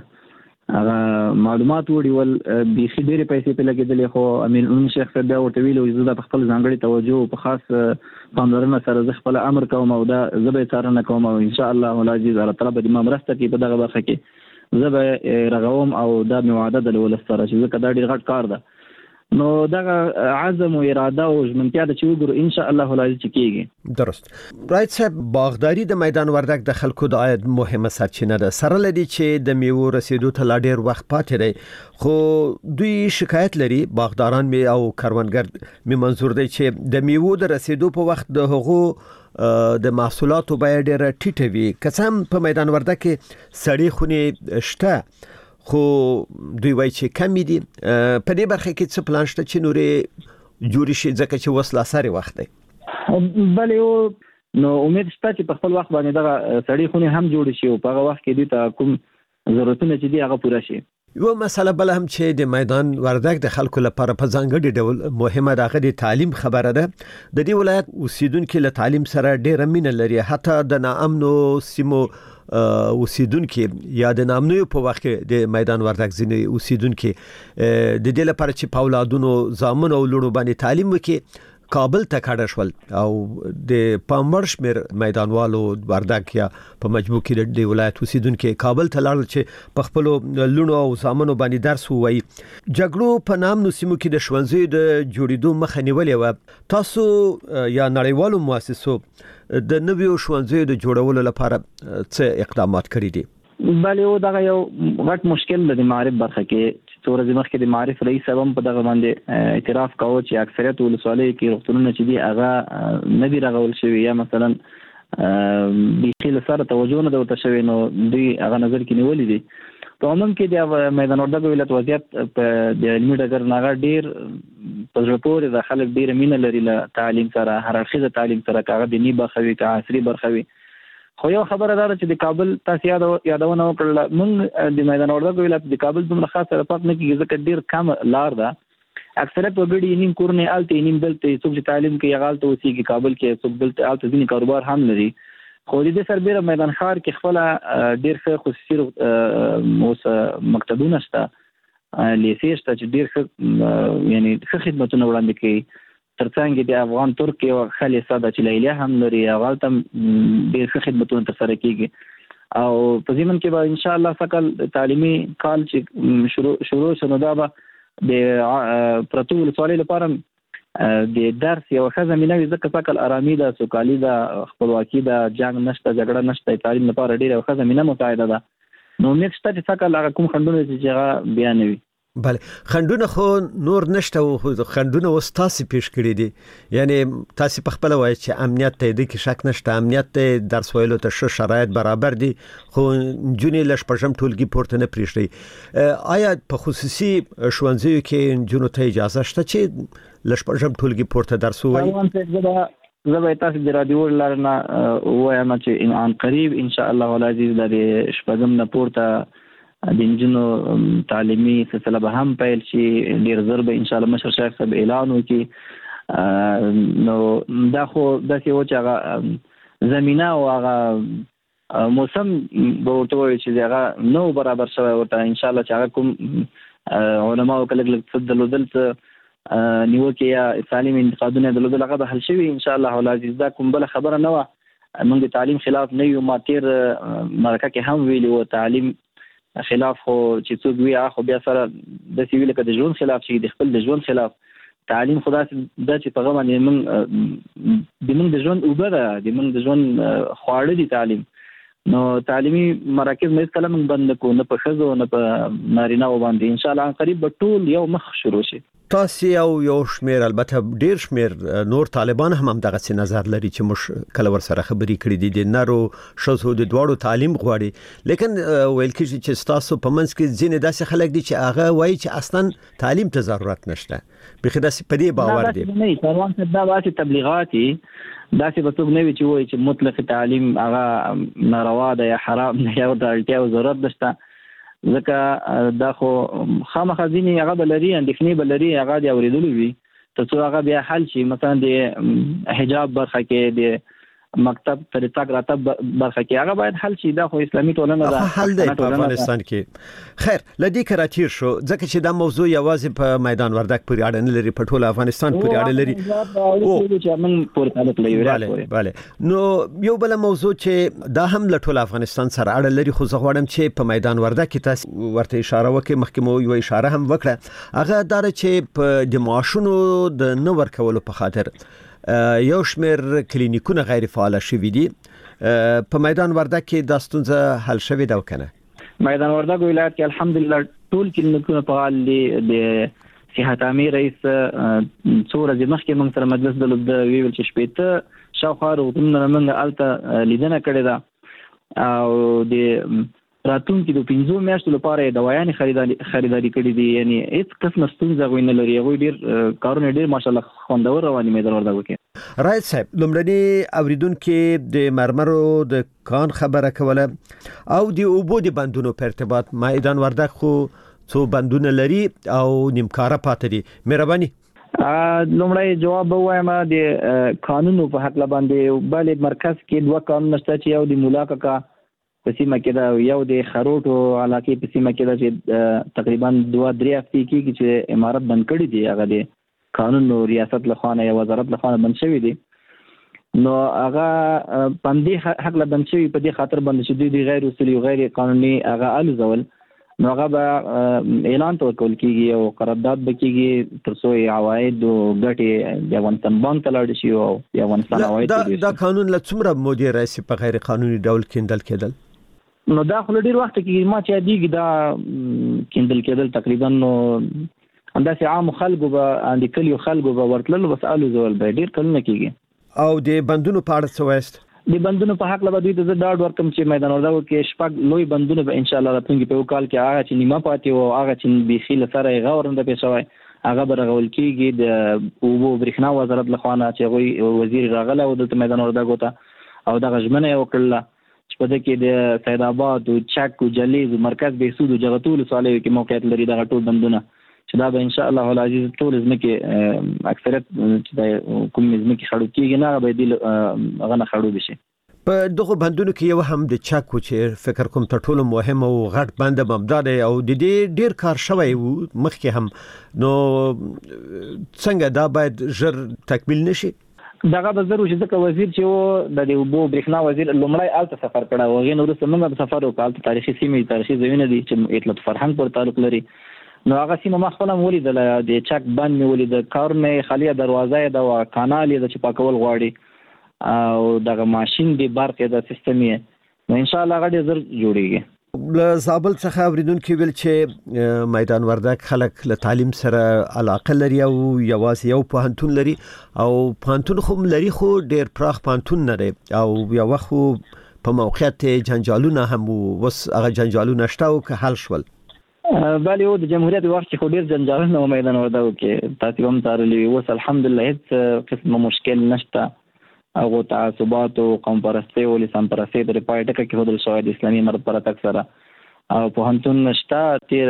معلومات وړول بیخي ډېرې پیسې په لګېدلې خو امیر المؤمنین شیخ صاحب بیا ورته ویلي زه د خپل ځانګړي توجه په خاص پاملرنه سره زه خپل امر کوم او دا زه به څارنه کوم او ان شاء الله العزیز الله تعالی به ما مرسته کوي په دغه برخه کې زه به رغوم او دا مې وعده ده له ولس سره چې ځکه دا ډېر غټ کار ده نو دغه عزم او اراده او ژمنتیا ده چې وګورو ان شاء الله العزیز چې کېږي. درست رایت صاحب باغداري د میدان وردګ د خلکو د عاید مهمه سرچینه ده سره لدی چې د میوو رسیدو ته لا ډېر وخت پاتې دی خو دوی شکایت لري باغداران می او کروندګر می منظور دی چې د میوو د رسیدو په وخت د هغو د محصولاتو بیه ډېره ټیټه وي که څه هم په میدان وردګ کې سړې خونې شته خو دوی وایي چې کمی دي په دې برخه کې څه پلان شته چې نورې جوړې شي ځکه چې اوس لا ساري وخت دی؟ بلې نو امید شته چې په خپل وخت باندې دغه سړې خونې هم جوړې شي او په هغه وخت کې دوی ته کوم ضرورتونه چې دي هغه پوره شي. یو مسله بل هم چې د میدان وردګ د خلکو لپاره په ځانګړي ډول مهمه ده د تعلیم خبره ده د دې ولایت اوسیدونکو له تعلیم سره ډېره مینه لري حتی د ناامنو سیمو اوسیدونکو یا د ناامنیو په وخت کې د میدان وردګ ځینې اوسیدونکو د دې لپاره چې په اولادونو زامن او لونو باندې تعلیم وکړي کابل ته کډه شول او د پامور شمیر میدانوالو وردګ یا په مجموع کې د ولایت اوسیدونکو کابل ته لاړل چې په خپل لونو او زامنو باندې درس ووایي. جګړو په نام نو سیمو کې د ښوونځیو د جوړېدو مخه نیولې و تاسو یا نړیوالو مؤسسو د نویو ښوونځیو د جوړولو لپاره څه اقدامات کړي دي؟ بله او دغه یو غټ مشکل د معرف برخه کې چې ورځې مخکې د معرف رئیس هم په دغه باندې اعتراف کاوه چې اکثریت ولسوالیو کې روغتونونه چې دي هغه نه دي رغول شوي یا مثلا بیخي له سره توجه نه ده ورته شوې نو دوی هغه نظر کې نیولي دي. په عموم کې د میدان وردګ ولایت وضعیت په د علمي ډګر نه هغه ډېر په زړه پورې د خلک ډېره مینه لري له تعلیم سره هر اړخیزه تعلیم سره که هغه دیني برخه وي که عصري برخه وي خو یو خبره ده چې د کابل تاسو یادونه وکړله موږ د میدان وردګ ولایت د کابل دومره خاصه رفاق نه کېږي ځکه ډېر کم لار ده اکثریت وګړي نیم کورونه هلته نیم دلته څوک چې تعلیم کوي هغه هلته اوسېږي کابل کې څوک دلته هلته ځینې کاروبار هم لري خو د دې سربیره میدان ښار کې خپله ډېر ښه خصوصي اوس مکتبونه شته لیسې شته چې ډېر ښه یعنی ښه خدمتونه وړاندې کوي ترڅنګ د افغان ترک یو ښه لیسه ده چې لیلیه هم لري هغه هلته ډېر ښه خدمتونه ترسره کېږي او په ضمن کې به انشاءالله سکل تعلیمي کال چې شروع شو نو دا به د پرتو ولسوالۍ لپاره د درس یو ښه زمینه وي ځکه سکل ارامي ده سوکالي ده خپلواکي ده جنګ نشته جګړه نشته تعلیم لپاره ډېره یو ښه زمینه مساعده ده نو امید شته چې سکل هغه کوم خنډونه چې هغه بیا نه وي. بله خنډونه خو نور نشته او خنډونه اوس تاسو پیش کړی دي یعنی تاسو په خپل وایي چې امنیت ته د کې شک نشته امنیت ته درس ویلو ته ښه شرایط برابر دي خو جونې لږ پرشم ټولګي پورته نه پریږدي آیا په خصوصي ښوونځیو کې جنو ته اجازه شته چې لږ پرشم ټولګي پورته درس ووایي؟ زه به تاسو د رادیو لارنه وایم چې ان قریب ان شاء الله العزیز د شپږم نه پورته د انجنونو تعلیمي سلسله به هم پیل شي ډېر زر به ان شاء الله مشر شیخ صاحب اعلان وکړي نو دا خو داسې و چې هغه زمینه او هغه موسم به ورته وایي چې هغه نو برابر شوی ورته ان شاء الله چې هغه کوم علماو که لږ څه درلودل څه نیوکې یا تعلیم انتقادونه درلودل هغه به حل شوي ان شاء الله العزیز دا کوم بله خبره نه وه موږ د تعلیم خلاف نه یو ما تیر مرکه کې هم ویلي و تعلیم خلاف خو چې څوک وي هغه خو بیا سره داسې وي لکه د ژوند خلاف چې د خپل د ژوند خلاف تعلیم خو داسې ده چې په هغه باندې موږ د ژوند اوبه ده د موږ د ژوند خواړه دي تعلیم نو تعلیمي مراکز مې هېڅکله موږ بند نه کړو نه په ښځو نه په نارینهو باندې انشاءالله قریب به ټول یو مخ شروع شي. تاسو یو شمیر البته ډیر شمیر نور طالبان هم دغه څه نظر لري چې مش کله ور سره خبرې کړې دي د نارو شوزو د دوړو تعلیم غواړي لیکن ویل کېږي چې تاسو په منځ کې ځینې داسې خلک دي چې هغه وایي چې اصلا تعلیم ته ضرورت نشته بخې داسې په دې باور دي نه پروان څه دا واسي تبلیغاتي داسې به څوک نه وي چې وایي چې مطلق تعلیم هغه ناروا ده یا حرام نه یا د اړتیا او ضرورت نشته ځکه دا خو خامخا ځینې هغه بلري اندېښنې بلري هغه د اوریدلو وي ترڅو هغه بیا حل شي مثلا د حجاب برخه کې د مکتب تر تک راتب برخه کې هغه باید حل شي دا خو اسلامي ټولنه ده حل دی په افغانستان کې خیر لدی کراتیر شو ځکه چې دا موضوع یوازې په میدان وردګ پورې اړه نه لري په ټول افغانستان پورې اړه لري bale نو یو بل موضوع چې دا هم له ټول افغانستان سره اړه لري خو زه غواړم چې په میدان وردګ کې تاسو ورته اشاره وکړئ مخکې مو یو اشاره هم وکړه هغه دا چې په د معاشونو د نو ورکولو په خاطر یو شمیر کلینیکونه غیر فعال شوي دي په میدان وردګ کې د ستونزه حل شوي دا وکنه میدان وردګ ولایت کې الحمدلله ټول کلینیکونه فعال دي د صحت عامه رئیس څو ورځې مخکې موږ سره مجلس د ویل چې شپېته شاوخوا روغتونونه موږ الته لیدنه کړې ده او د راتلونکي د 15 میاشتو لپاره دوايانې خریداري کړې دي یعنی هیڅ قسم ستونزه غوښنه لري هغه ډیر کارونه ډیر ماشاءالله خوندور رواني میدان وردګ کې راځي صاحب لومړني اوریدونکو د مرمرو د کان خبره کوله او د اوبو د بندونو په ارتباط میدان وردګ خو څو بندونه لري او نیمکاره پاتې دي مهرباني لومړی جواب وایم د قانونو په حق باندې بل مرکز کې دوه قانون نشته چې یو د مولاکا په سیمه کې دا یو د خروټو علاقې په سیمه کې دا چې تقریبا 2-3 هفتې کې چې امارت بند کړی دی هغه د قانون او ریاست لخوا یا وزارت لخوا بند شوی دی نو هغه باندې حق له بند شوی په دې خاطر بند شوی دی غیر اصولي او غیر قانوني هغه الزول نو هغه به اعلان ورکول کیږي او قرارداد بکیږي ترڅو عواید او ګټې د افغانستان بانک ته لاړ شي او د افغانستان عواید دا قانون له څومره مودې راځي په غیر قانوني ډول کېدل نو دا خو ډیر وخت کې ما چې دیږي دا کېندل کېدل تقریبا نو انداسې عام خلکو به اند کلیو خلکو به ورتلل بس الو زول به ډیر کلونه کېږي او د بندونو په اړه څه وایست د بندونو په حق له دوی ته ډاډ ورکم چې میدان وردګ کې شپږ لوی بندونه به ان شاء الله راتلونکي په کال کې هغه چې نیمه پاتې او هغه چې بيخي لسره غوړنده پېښوي هغه به رغول کېږي د اوبو برېښنا وزارت لخوا نه چې وزیر راغله او د میدان وردګ ته او د غژمنه یو کړل چې په دې کې د سید آباد او چک او جلیز مرکز به سود او جغتول سوالې کې موقعیت لري د ټول بندونه چې دا به ان شاء الله العزیز ټول ځمکه اکثریت چې د کوم ځمکه خړو کېږي نه به دې هغه نه خړو بشي په دغه بندونو کې یو هم د چک چې فکر کوم تر ټولو مهم او غټ بند ممداد او د دې ډیر کار شوی مخکې هم نو څنګه دا باید ژر تکمیل نشي دغه به ضروري چې ځکه وزیر چې و د اوبو برېښنا وزیر لومړی الته سفر کړه او غین ورسره موږ سفر وکړ تاریخي سیمې تاریخي ځایونه دي چې اطلاع فرهنګ پر تعلق لري نو هغه سیمه ما خپل ولید د چک بند مې ولید کارونه خالیه دروازه د کانال د چې پاکول غواړي او دغه ماشين دی برق د سیستم یې نو ان شاء الله غړي زر جوړیږي له زابل څخه اوریدونکو ویل چې میدان وردګ خلک له تعلیم سره علاقه لري او یوازې یو پوهنتون لري او پوهنتون خو لري خو ډیر پراخ پوهنتون نه دی او یو وخت په موقعیت جنجالونه هم وس هغه جنجالونه شته او که حل شول بله او د جمهوریت وخت کې خو ډیر جنجالونه میدان وردګ کې تاسو هم تارلی وس الحمدلله هیڅ قسم مشکل نشته او تعصبات او قوم پرستی او لسان پرستی د پایټه کې هدل شوی د اسلامي مرد پر تک سره او په هنتون نشتا تیر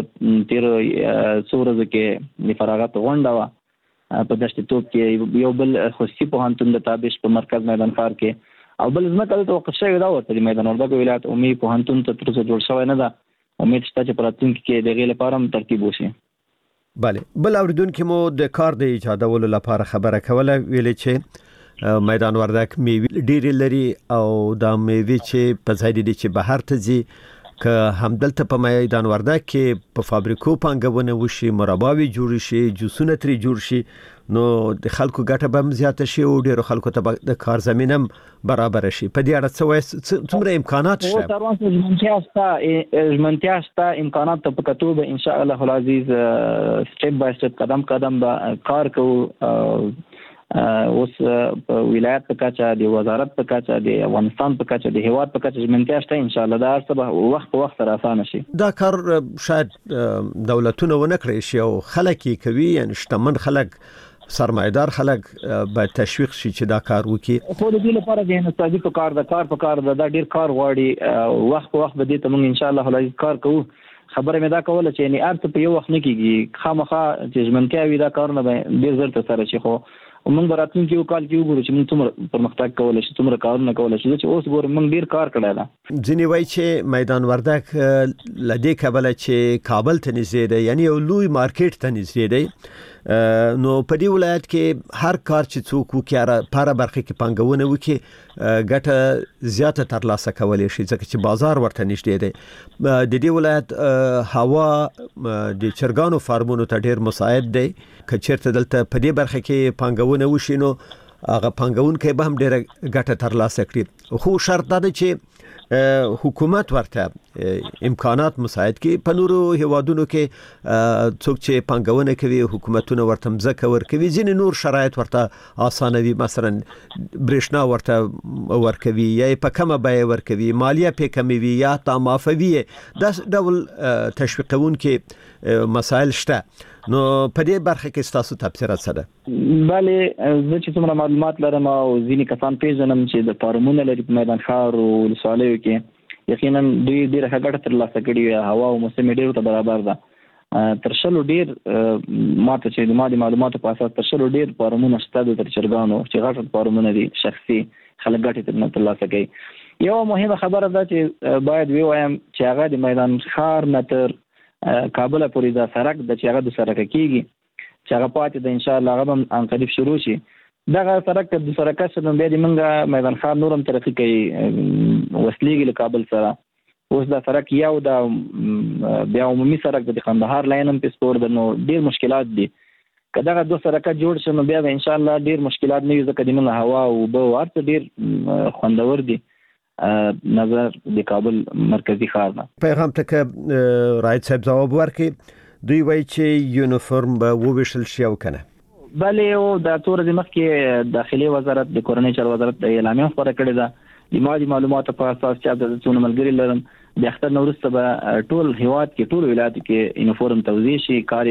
سورز کې د فراغت غونډه وا په دشت توپ کې یو بل خصوصي په هنتون د تابش په مرکز میدان فار کې او بل ځمکه ته وقف شوی دا ورته میدان وردګ ولایت اومي په هنتون ته تر څو جوړ شوی نه ده امید شته چې پراتونکو کې د غیله لپاره ترتیب وشي bale بل اوریدونکو مو د کار د ایجادولو لپاره خبره کوله ویلې چې میدان وردګ میوه ډیر لري او دا میوه چې په ځای دي چې بهر ته ځي که همدلته په میدان وردګ کې په فابریکو پانګونه وشي، مرباوي جوړ شي، جوسونه ترې جوړ شي، نو د خلکو ګټه به زیاته شي او ډیرو خلکو ته د کار زمينه برابر شي. په دې اړه څومره امکانات شته؟ او تر اوسه ژمنتیا شته، امکانات ته په کتو به ان شاء الله العزیز سټپ بای سټپ قدم به کار کوو. اوس په ولایت په کچه، د وزارت په کچه، د افغانستان په کچه، د هیواد په کچه ژمنتیا شته ان شاء الله. دا څه به وخت په وخت سره اسانه شي. دا کار شاید دولتونه ونه کړی شي او خلک یې کوي، یعنی شتمن خلک، سرمایدار خلک به تشویق شي چې دا کار وکړي. خو د دې لپاره د انستازي په کار دا ډیر کار غواړي. وخت په وخت به دې ته موږ ان شاء الله العزیز کار کوو. خبره مې دا کوله چې یعنی ارته په یو وخت نه کیږي، خامخا چې ژمنتیا وي دا کارونه به ډیر زر ته سره شي. خو موږ براتون کې یو کال کې وګورو چې موږ څومره پرمختګ کولای شو، څومره کارونه کولای شو. چې اوس ګورم موږ ډیر کار کړی دی. ځینې وایي چې میدان وردګ لدې کابل چې کابل ته نږدې دی، یعنی یو لوی مارکیټ ته نږدې دی. نو په دې ولایت کې هر کار چې څوک وکړي په برخه کې پانګونه وکړي ګټه زیاته ترلاسه کولای شي، ځکه چې بازار ورته نږدې دی. د دې ولایت هوا د چرګانو فارمونو ته ډیر مساعد دی. که چیرته دلته په دې برخه کې پانګونه وشي نو هغه پانګونکي به هم ډیر ګټه ترلاسه کړي. خو شرط دا دی چې حکومت ورته امکانات مساعد کړي. په نورو هیوادونو کې څوک چې پانګونه کوي حکومتونه ورته مزکه ورکوي، ځینې نور شرایط ورته اسانوي، مثلا برېښنا ورته ورکوي یا په کومه بیه ورکوي، مالیه په کموي یا تا معافوي. دا ډول تشویقون کې مسائل شته. نو په دې برخه کې تاسو تفسیرات څه ده؟ بله، زه چې څومره معلومات لرم او ځینې کسان پیژنم چې د فارمونه لري په میدان ښار او ولسوالیو کې، یقینا دوی ډېره ښه ګټه ترلاسه کړې. هوا او موسم ډېر ته برابر ده. تر شلو ډېر ماته چې ما د معلوماتو په اساس تر شلو ډېر فارمونه شته د چرګانو چې غټ فارمونه دي، شخصي خلک ګټه ترلاسه کوي. یو مهمه خبره ده چې باید ووایم چې هغه د میدان ښار نه تر کابل پورې دا سړک د چې هغه د سړک کېږي چې هغه پاتې د ان شاء الله هغه هم ان قریب شروع شي. دغه سړک د سړک سره بیا د منګه میدان ښار نورم ترقی کوي، وصلېږي له کابل سره. اوس دا سړک یو دا بیا عمومي سړک د قندهار لاین هم په سپور د نو ډیر مشکلات دي. که دغه دوه سړکات جوړ شي نو بیا ان شاء الله ډیر مشکلات نه وي، ځکه د منګه هوا او به ورته ډیر خوندور دي. نظر د کابل مرکزی ښار نه پیغام ته رایت صاحب جواب ورکړي. دوی وایي چې یونیفورم به وویشل شي او کنه. بله، او د تور د مخ کې داخلي وزارت د کورنۍ چارو وزارت د اعلامیه خبره کړې ده. د مالی معلوماتو په اساس چې د څونه ملګری لرم د اختر نورسته به ټول هیواد کې ټول ولایت کې یونیفورم توزیع شي. کار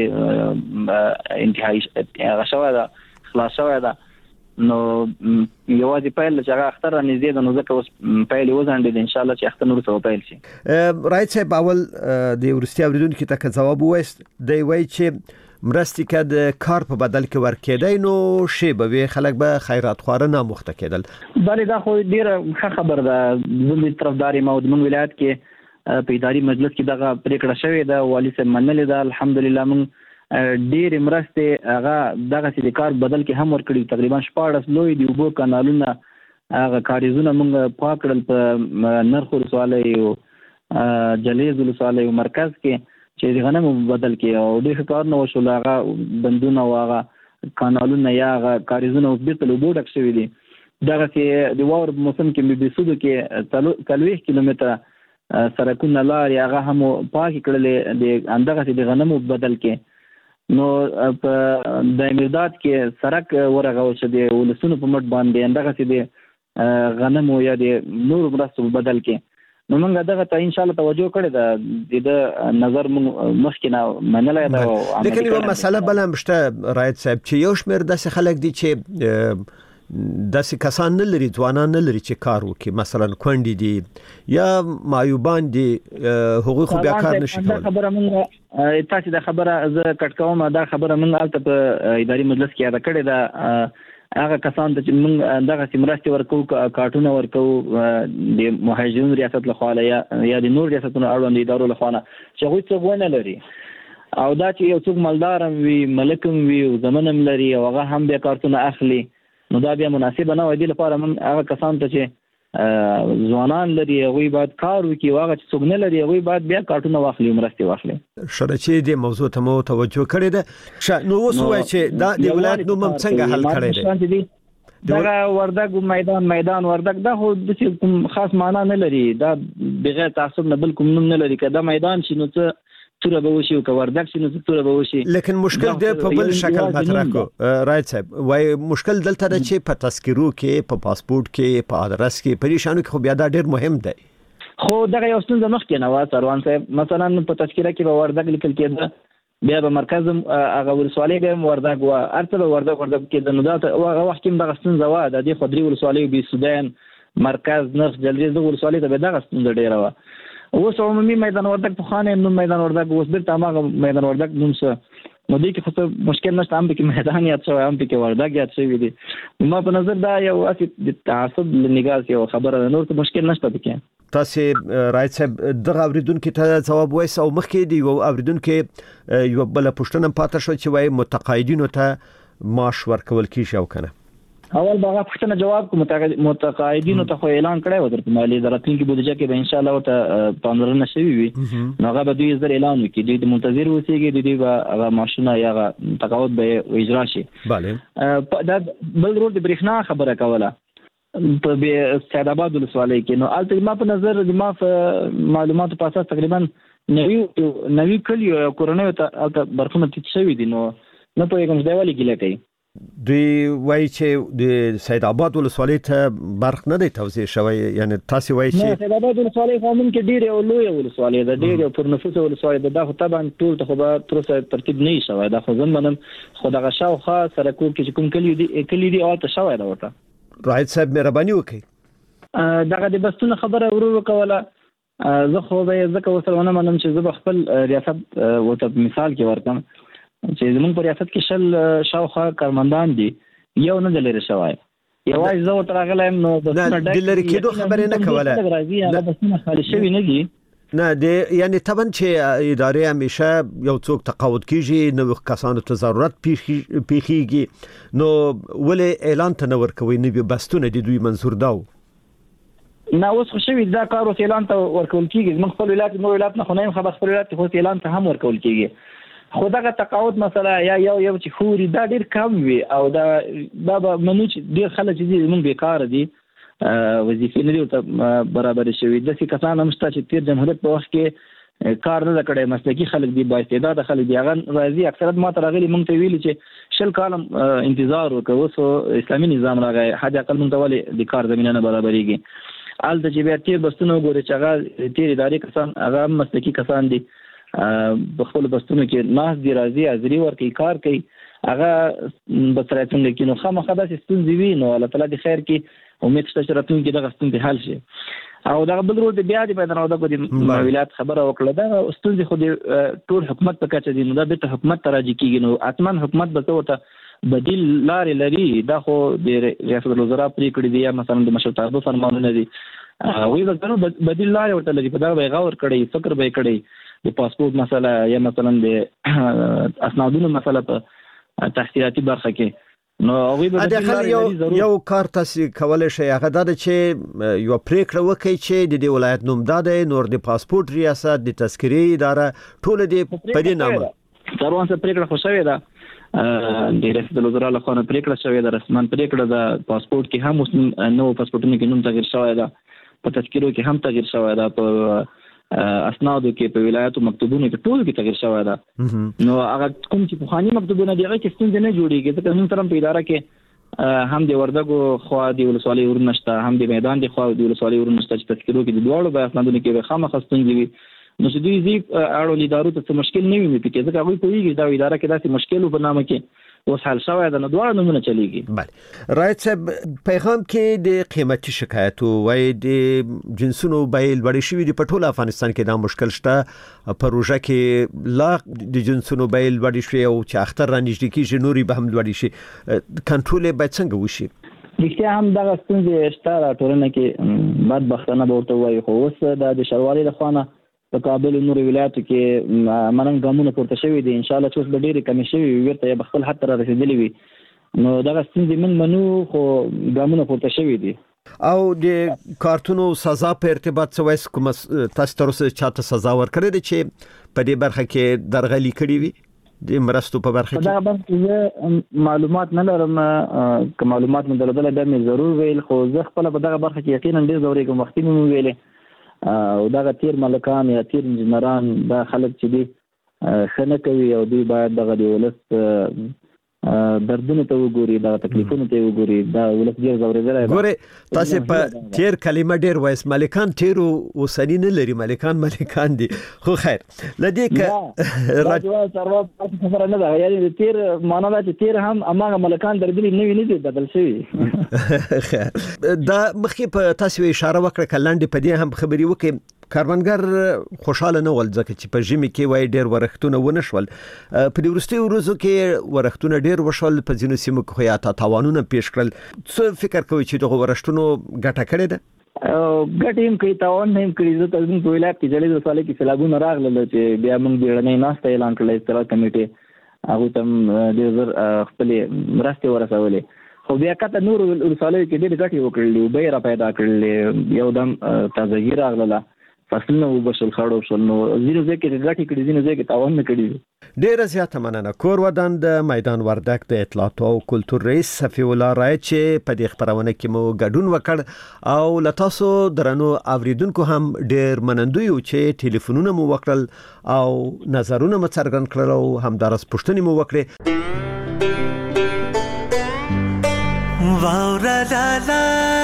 انتهایی غشوه ده، خلاص شوه ده. نو یوازې پیل چې هغه اختر نږدې ده، نو ځکه اوس پیل وځنډېد. ان شاء الله چې اختر نورسته پیل شي. رایت صاحب اول د ورستي اوریدونکو ته ځواب وایست. دی وایي چې مرستې که د کار په بدل کې ورکېدای نو شی به وي، خلک به خیرات خواره ناموخته کېدل. بله، دا خو ډیره ښه خبر ده. زه د طرفدار یم او د موږ ولایت کې په اداري مجلس کې دغه پریکړه شوې ده، والي صاحب منلې ده. الحمدلله موږ ډېرې مرستې هغه دغسې د کار بدل کې هم ورکړي. تقریبا 14 لوی د اوبو کانالونه هغه کاریزونه موږ پاک کړل په نرخ ولسوالۍ او جلیز ولسوالۍ مرکز کې چې د غنمو بدل کې، او ډېر ښه کارونه وشول. هغه بندونه او هغه کانالونه یا هغه کاریزونه اوس بېرته له اوبو ډک شوي دي. دغسې د واورو په موسم کې بي سودو کې 40 کیلومتره سړکونه لارې هغه هم پاکې کړلې د همدغسې د غنمو بدل کې. نو په د امیرداد کې سړک ورغول شو د ولسونو په مټ باندې همدغسې د غنمو یا د نورو مرستو په بدل کې. نو موږ دغه ته ان شاء الله توجه کړې ده. د نظر مخکې نه منلای ده. لیکن یو مسله بل هم شته رایت صاحب چې یو شمېر داسې خلک دي چې داسې کسان نه لري، ځوانان نه لري چې کار وکړي، مثلا کونډې دي یا معیوبان دي، هغوی خو بیا کار نشي کولی. دا خبره موږ تاسې دا خبره زه کټ کوم، دا خبره موږ هلته په اداري مجلس کې یاده کړې ده. هغه کسان ته چې موږ دغسې مرستې ورکوو، کارټونه ورکوو د مهاجرینو ریاست لخوا یا د نور ریاستونو اړوند ادارو لخوا نه، چې هغوی څوک ونه لري. او دا چې یو څوک مالدار هم وي، ملک هم وي او زمن هم لري او هغه هم بیا کارټونه اخلي، نو دا بیا مناسبه نه وي. دې لپاره موږ هغه کسان ته چې ځوانان لري هغوی باید کار وکړي، هغه چې څوک نه لري هغوی باید بیا کارټونه واخلي، مرستې واخلي. شره چې د موضوع ته مو توجه کړې ده. نو اوس وایي چې دا د ولایت نوم څنګه حل کړی دی؟ دا وردګ میدان وردګ دا خو د کوم خاص معنا نه لري، دا بغیر تعصب نه بل کوم نوم نه لري. کدا میدان شي نو څه توره به وشي او که وردګ شي نو توره به وشي. لیکن مشکل د په بل شکل مطرح کو رایت صاحب وای مشکل دلته د چې په تذکرو کې په پاسپورت کې په ادرس کې پریشانو کې خو بیا دا ډیر مهم دی. خو دغه یو څه مخکې نه و سروان صاحب، مثلا په تذکره کې به وردګ لیکل کېده، بیا به مرکز هغه ولسوالۍ به وردګ و ارته به وردګ کې د نو دا هغه وخت کې دغه ستونزه و د دې خدري ولسوالۍ به سودان مرکز نرخ جلریز د ولسوالۍ ته به دغه ستونزه ډیره و. اوس عمومي میدان وردګ په خانه نو میدان وردګ اوس بیرته هغه میدان وردګ نوم څه نو دې کې خو مشکل نشته، هم کې میدان یاد شوی هم کې وردګ یاد شوی دی. ما په نظر دا یو اصلي تعصب لنګاس یو خبره نور څه مشکل نشته پکې. تاسو رایت صاحب دغه اوریدونکو ته جواب وایي او مخکې دی یو اوریدونکو یو بل پښتنه پاتې شو چې وایي متقاعدینو ته معاش ورکول کیږي او کنه. اول باغه پښتنه جواب کوم متقاعدینو ته خو اعلان کړی و د مالی دراتونکو بودجه کې به ان شاء الله ورته پاملرنه شوی وي، نو هغه به دوی زر اعلان وکړي، دوی منتظر اوسېږي، دوی به هغه ماشونه یا تقاعد به اجرا شي. bale دا بل ورو د برېښنا خبره کوله په سید آباد ولسوالۍ کې، نو البته ما په نظر د ما معلوماتو په اساس تقریبا 90 کلی کورونه ته برخونه تیت شوی دي، نو نه په کوم ځای ولې ګیله کوي. دوی وایي چې د سید آباد ولسوالۍ ته برخ نه دی توزیع شوی، یعنی تاسو وایي چې سید آباد ولسوالۍ قانون کې ډیر یو لوی ولسوالۍ ده، ډیر یو پر نفوس ولسوالۍ ده، دا خو طبعا ټول ته خو به تر اوسه ترتیب نه شوی، دا خو زمونږ خو دغه شاوخوا سرکو کې کوم کلی دی او ته شوی دا ورته. رایت صاحب مهرباني وکړئ دغه د بستونه خبره ورو کوله، زه خو به ځکه وسلونه منم چې زه خپل ریاست ورته مثال کې ورکم چې زمونږ په ریاست کې شل شاوخوا کارمندان دي، یو نه دلری شوی، یوازې زه ورته راغلم نو د دلری کېدو خبرې نه کوله، هغه بسونه خالي شوي نه دي. نه د یعنی طبعا چې ادارې همیشه یو څوک تقاعد کیږي نو کسانو ته ضرورت پیښیږي، نو ولې اعلان ته نه ورکوي نه بستونه دي دوی منظور داو نه اوس خو شوی دا کار اوس اعلان ته ورکول کیږي. موږ خپل ولایت نو ولایت نه خو نه خبر خپل ولایت خو اعلان ته هم ورکول کیږي، خو دغه تقاعد مسله یا یو چې خوري دا ډیر کم وي او دا به منو چې ډیر خلک چې موږ بیکار دي وظیفې نه دي ورته برابر شوي، داسې کسان هم شته چې تیر جمهوریت په وخت کې کار نه کړی، مسلکي خلک دي، با استعداده خلک دي، هغه راځي اکثریت ما ته راغلي موږ ته ویلي چې 10 کال انتظار وکړو، اوس اسلامي نظام راغی، حد اقل موږ ته ولې د کار زمینه نه برابرېږي. الته چې بیا تیر بستونه وګوري چې هغه تیر ادارې کسان هغه مسلکي کسان دي، په خپل بستونو کې ناس دی، راځي حاضري ورکوي، کار کوي، هغه بسره څنګه کې نو خامخا داسې ستونزې وي، نو الله تعالی دې خیر کې امید شته چې راتلونکي دغه ستونزې حل شي. او دغه بل ورو د بیا د میدان وردګ د ولایت خبره وکړه، دا ستونزې خو د ټول حکومت په کچه دي، نو دا بیرته حکومت ته راځي کېږي، نو اتمن حکومت به ورته بدیل لارې لري، دا خو د ریاست الوزرا پریکړې دي یا مثلا د مشرتابه فرمانونه دي، وی به بدیل لارې ورته لري، په دا به غور کړي، فکر به کړي، د پاسپورت مسله یا مثلا د اسنادونو مسله په تحصیلاتي برخه کې، نو هغه به یو کار تاسو کولای شئ هغه دا چې یو پریکړه وکړي چې د ولایت نوم داده نور د پاسپورت ریاست د تذکری اداره ټول د پدې نامه تروان څخه پریکړه خو شوې ده، د ریاست الوزرا له خوا پریکړه شوې ده، رسمن پریکړه ده، پاسپورت کې هم نو پاسپورتونو کې نوم تغیر شوی ده، په تذکرو کې هم تغیر شوی ده، په اسنادو کې په ولایتو مکتوبونو کې ټول کې تغیر شوی ده، نو هغه کوم چې پخوانی مکتوبونه دي هغه کې ستونزې نه جوړیږي، ځکه موږ سره په اداره کې هم د وردګو خوا د ولسوالۍ ورنشته، هم د میدان د خوا د ولسوالۍ ورنشته، چې تذکرو کې د دواړو به اسنادونو کې به خامخا ستونزې وي، نو چې دوی زی اړول ادارو ته مشکل نه وي پکې، ځکه هغوی پوهیږي دا اداره کې داسې مشکل په نامه کې اوس حل شوی ده، نو دواړه نمونه چلیږي. بله رایت صاحب پیغام کې د قیمتي شکایتو وای د جنسونو بیل لوړې شوي دي په ټول افغانستان کې، دا مشکل شته، پروژه کې لا د جنسونو بیل لوړې شوي او چې اختر را نږدې کېږي نورې به هم لوړې شي، کنټرول یې باید څنګه وشي؟ رښتیا هم دغه ستونزې شته را ټولنه کې، بدبختانه به ورته ووایو، خو اوس د شاروالۍ له خوا نه په کابل او نورو ولایتو کې مننګ ګامونه پورته شوي دي، ان شاء الله چې اوس به ډېرې کمې شوي وي، ورته به خپل حد ته را رسېدلي وي، نو دغه ستونزې من منو، خو ګامونه پورته شوي دي. او د کارتونو سزا په ارتباط څه کوم تاسو تر اوسه چاته سزا ورکړې ده چې په دې برخه کې درغلي کړې وي د مرستو په برخه کې؟ دا برخه معلومات نه لرم، که معلومات مې درلودل به مې ضرور ویل، خو زه خپل په دغه برخه کې یقینا ډېر زوري کوم وختي مې ویلې او دغه تیر ملکان یا تیر انجنیران دا خلک چې دي خنه کوي او دوی باید دغه د ولس دردونه ته وګوري، دا تکلیفونه ته وګوري، دا ولس ډیر زورېدل. ګوره تاسو په تیر کلمه ډیر وایس مالکان تیر اوسنی نه لري، مالکان دي، خو خیر لدې ک راځو سره خبره نه ده، یعنی تیر معنا ده چې تیر هم اماغه مالکان دربلي نه دي بدل شوی. دا مخکې په تاسو اشاره وکړه کلاندې په دې هم خبري وکړي کاروانګر خوشاله نه ول ځکه چې په ژمي کې وای ډیر ورختونه ونه شول، په دې وروستي ورځو کې ورختونه ډیر وشول، په ځینو سیمو کې یا تاوانونه پیښ کړل. څه فکر کوي چې دغه ورښتونو ګټه کړې ده؟ ګټه هم کوي، تاوان هم کوي. زه تاسو په ولایت کې جلې د سالې کې سیلابونه راغلل چې بیا موږ بیړنۍ ناسته اعلان کړل، استراحت کمیټه هغه تم ډیر زر خپل مرستې ورسولې، خو بیا کته نور ورساله کې ډېر ګټي وکړلې، به را پیدا کړلې، یو دم تازګي راغله، فصلونه وبشل خړو شول، نو زینو ځکه ګټي کړي، زینو ځکه تاوان نه کړي. ډېر زیاته مننه. کور ودان د میدان وردک د اطلاعات او کلتور رئیس صفی الله رای چې په دې خبرونه کې مو ګډون وکړ او لتاسو درنو اوریدونکو هم ډېر منندوی یو چې ټلیفونونه مو وکړل او نظرونه مو څرګند کړل او همدارس پوښتنې مو وکړې. واورا لالا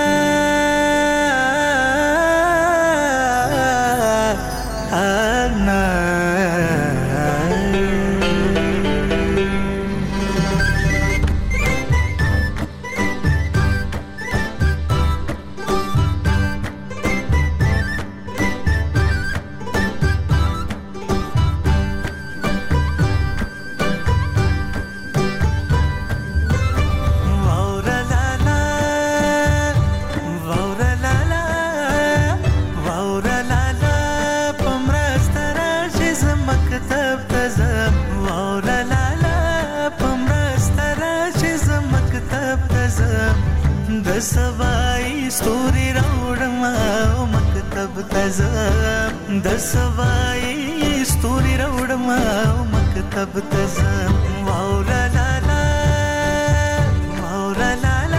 सवाई स्टोरी राउडमा मकतब तज़म द सवाई स्टोरी राउडमा मकतब तज़म वाउला लाला वाउला लाला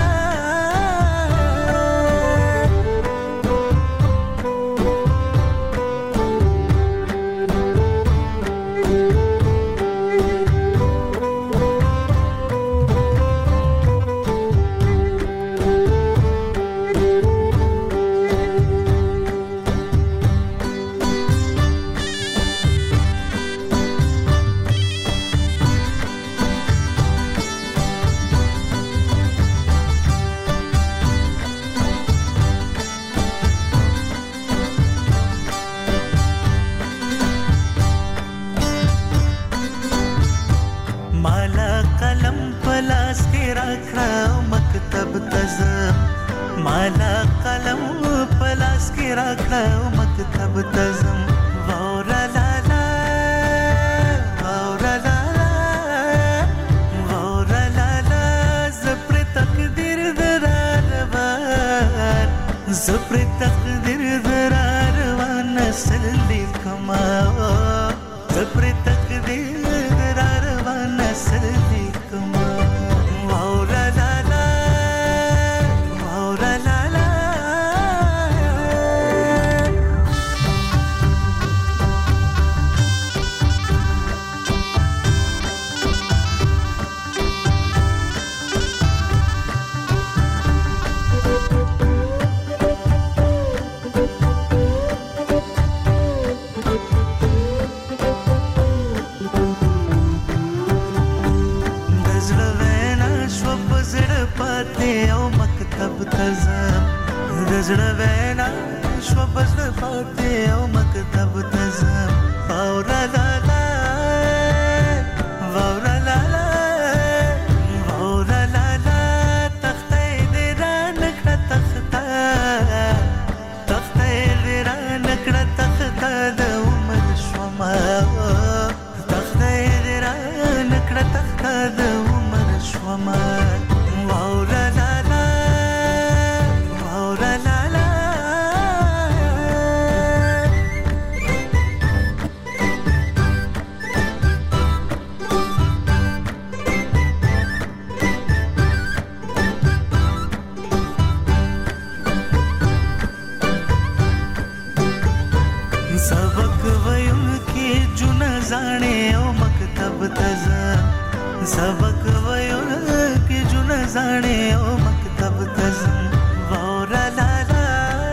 सबक वयुनकी जुन जाणे ओ मकतब तजम सबक वयुनकी जुन जाणे ओ मकतब तजम वौरा लाला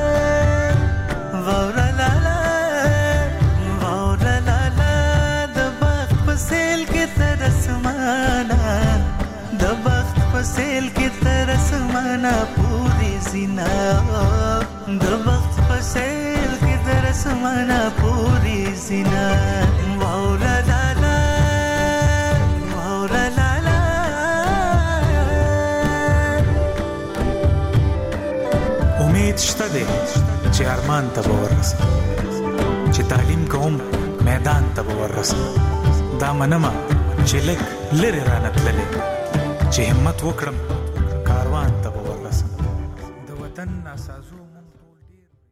वौरा लाला वौरा लाला द बख्त पसेल के तरस माना द बख्त पसेल के तरस माना पूरी जिना द बख्त पसेल के तरस माना पूरी जिना वौरा लाला वौरा लाला امید شته دی چې ارمان ته به ورسم چې تعلیم کوم میدان ته به ورسم دا منمه چې لږ لرې رانه تللی چې همت وکړم کاروان ته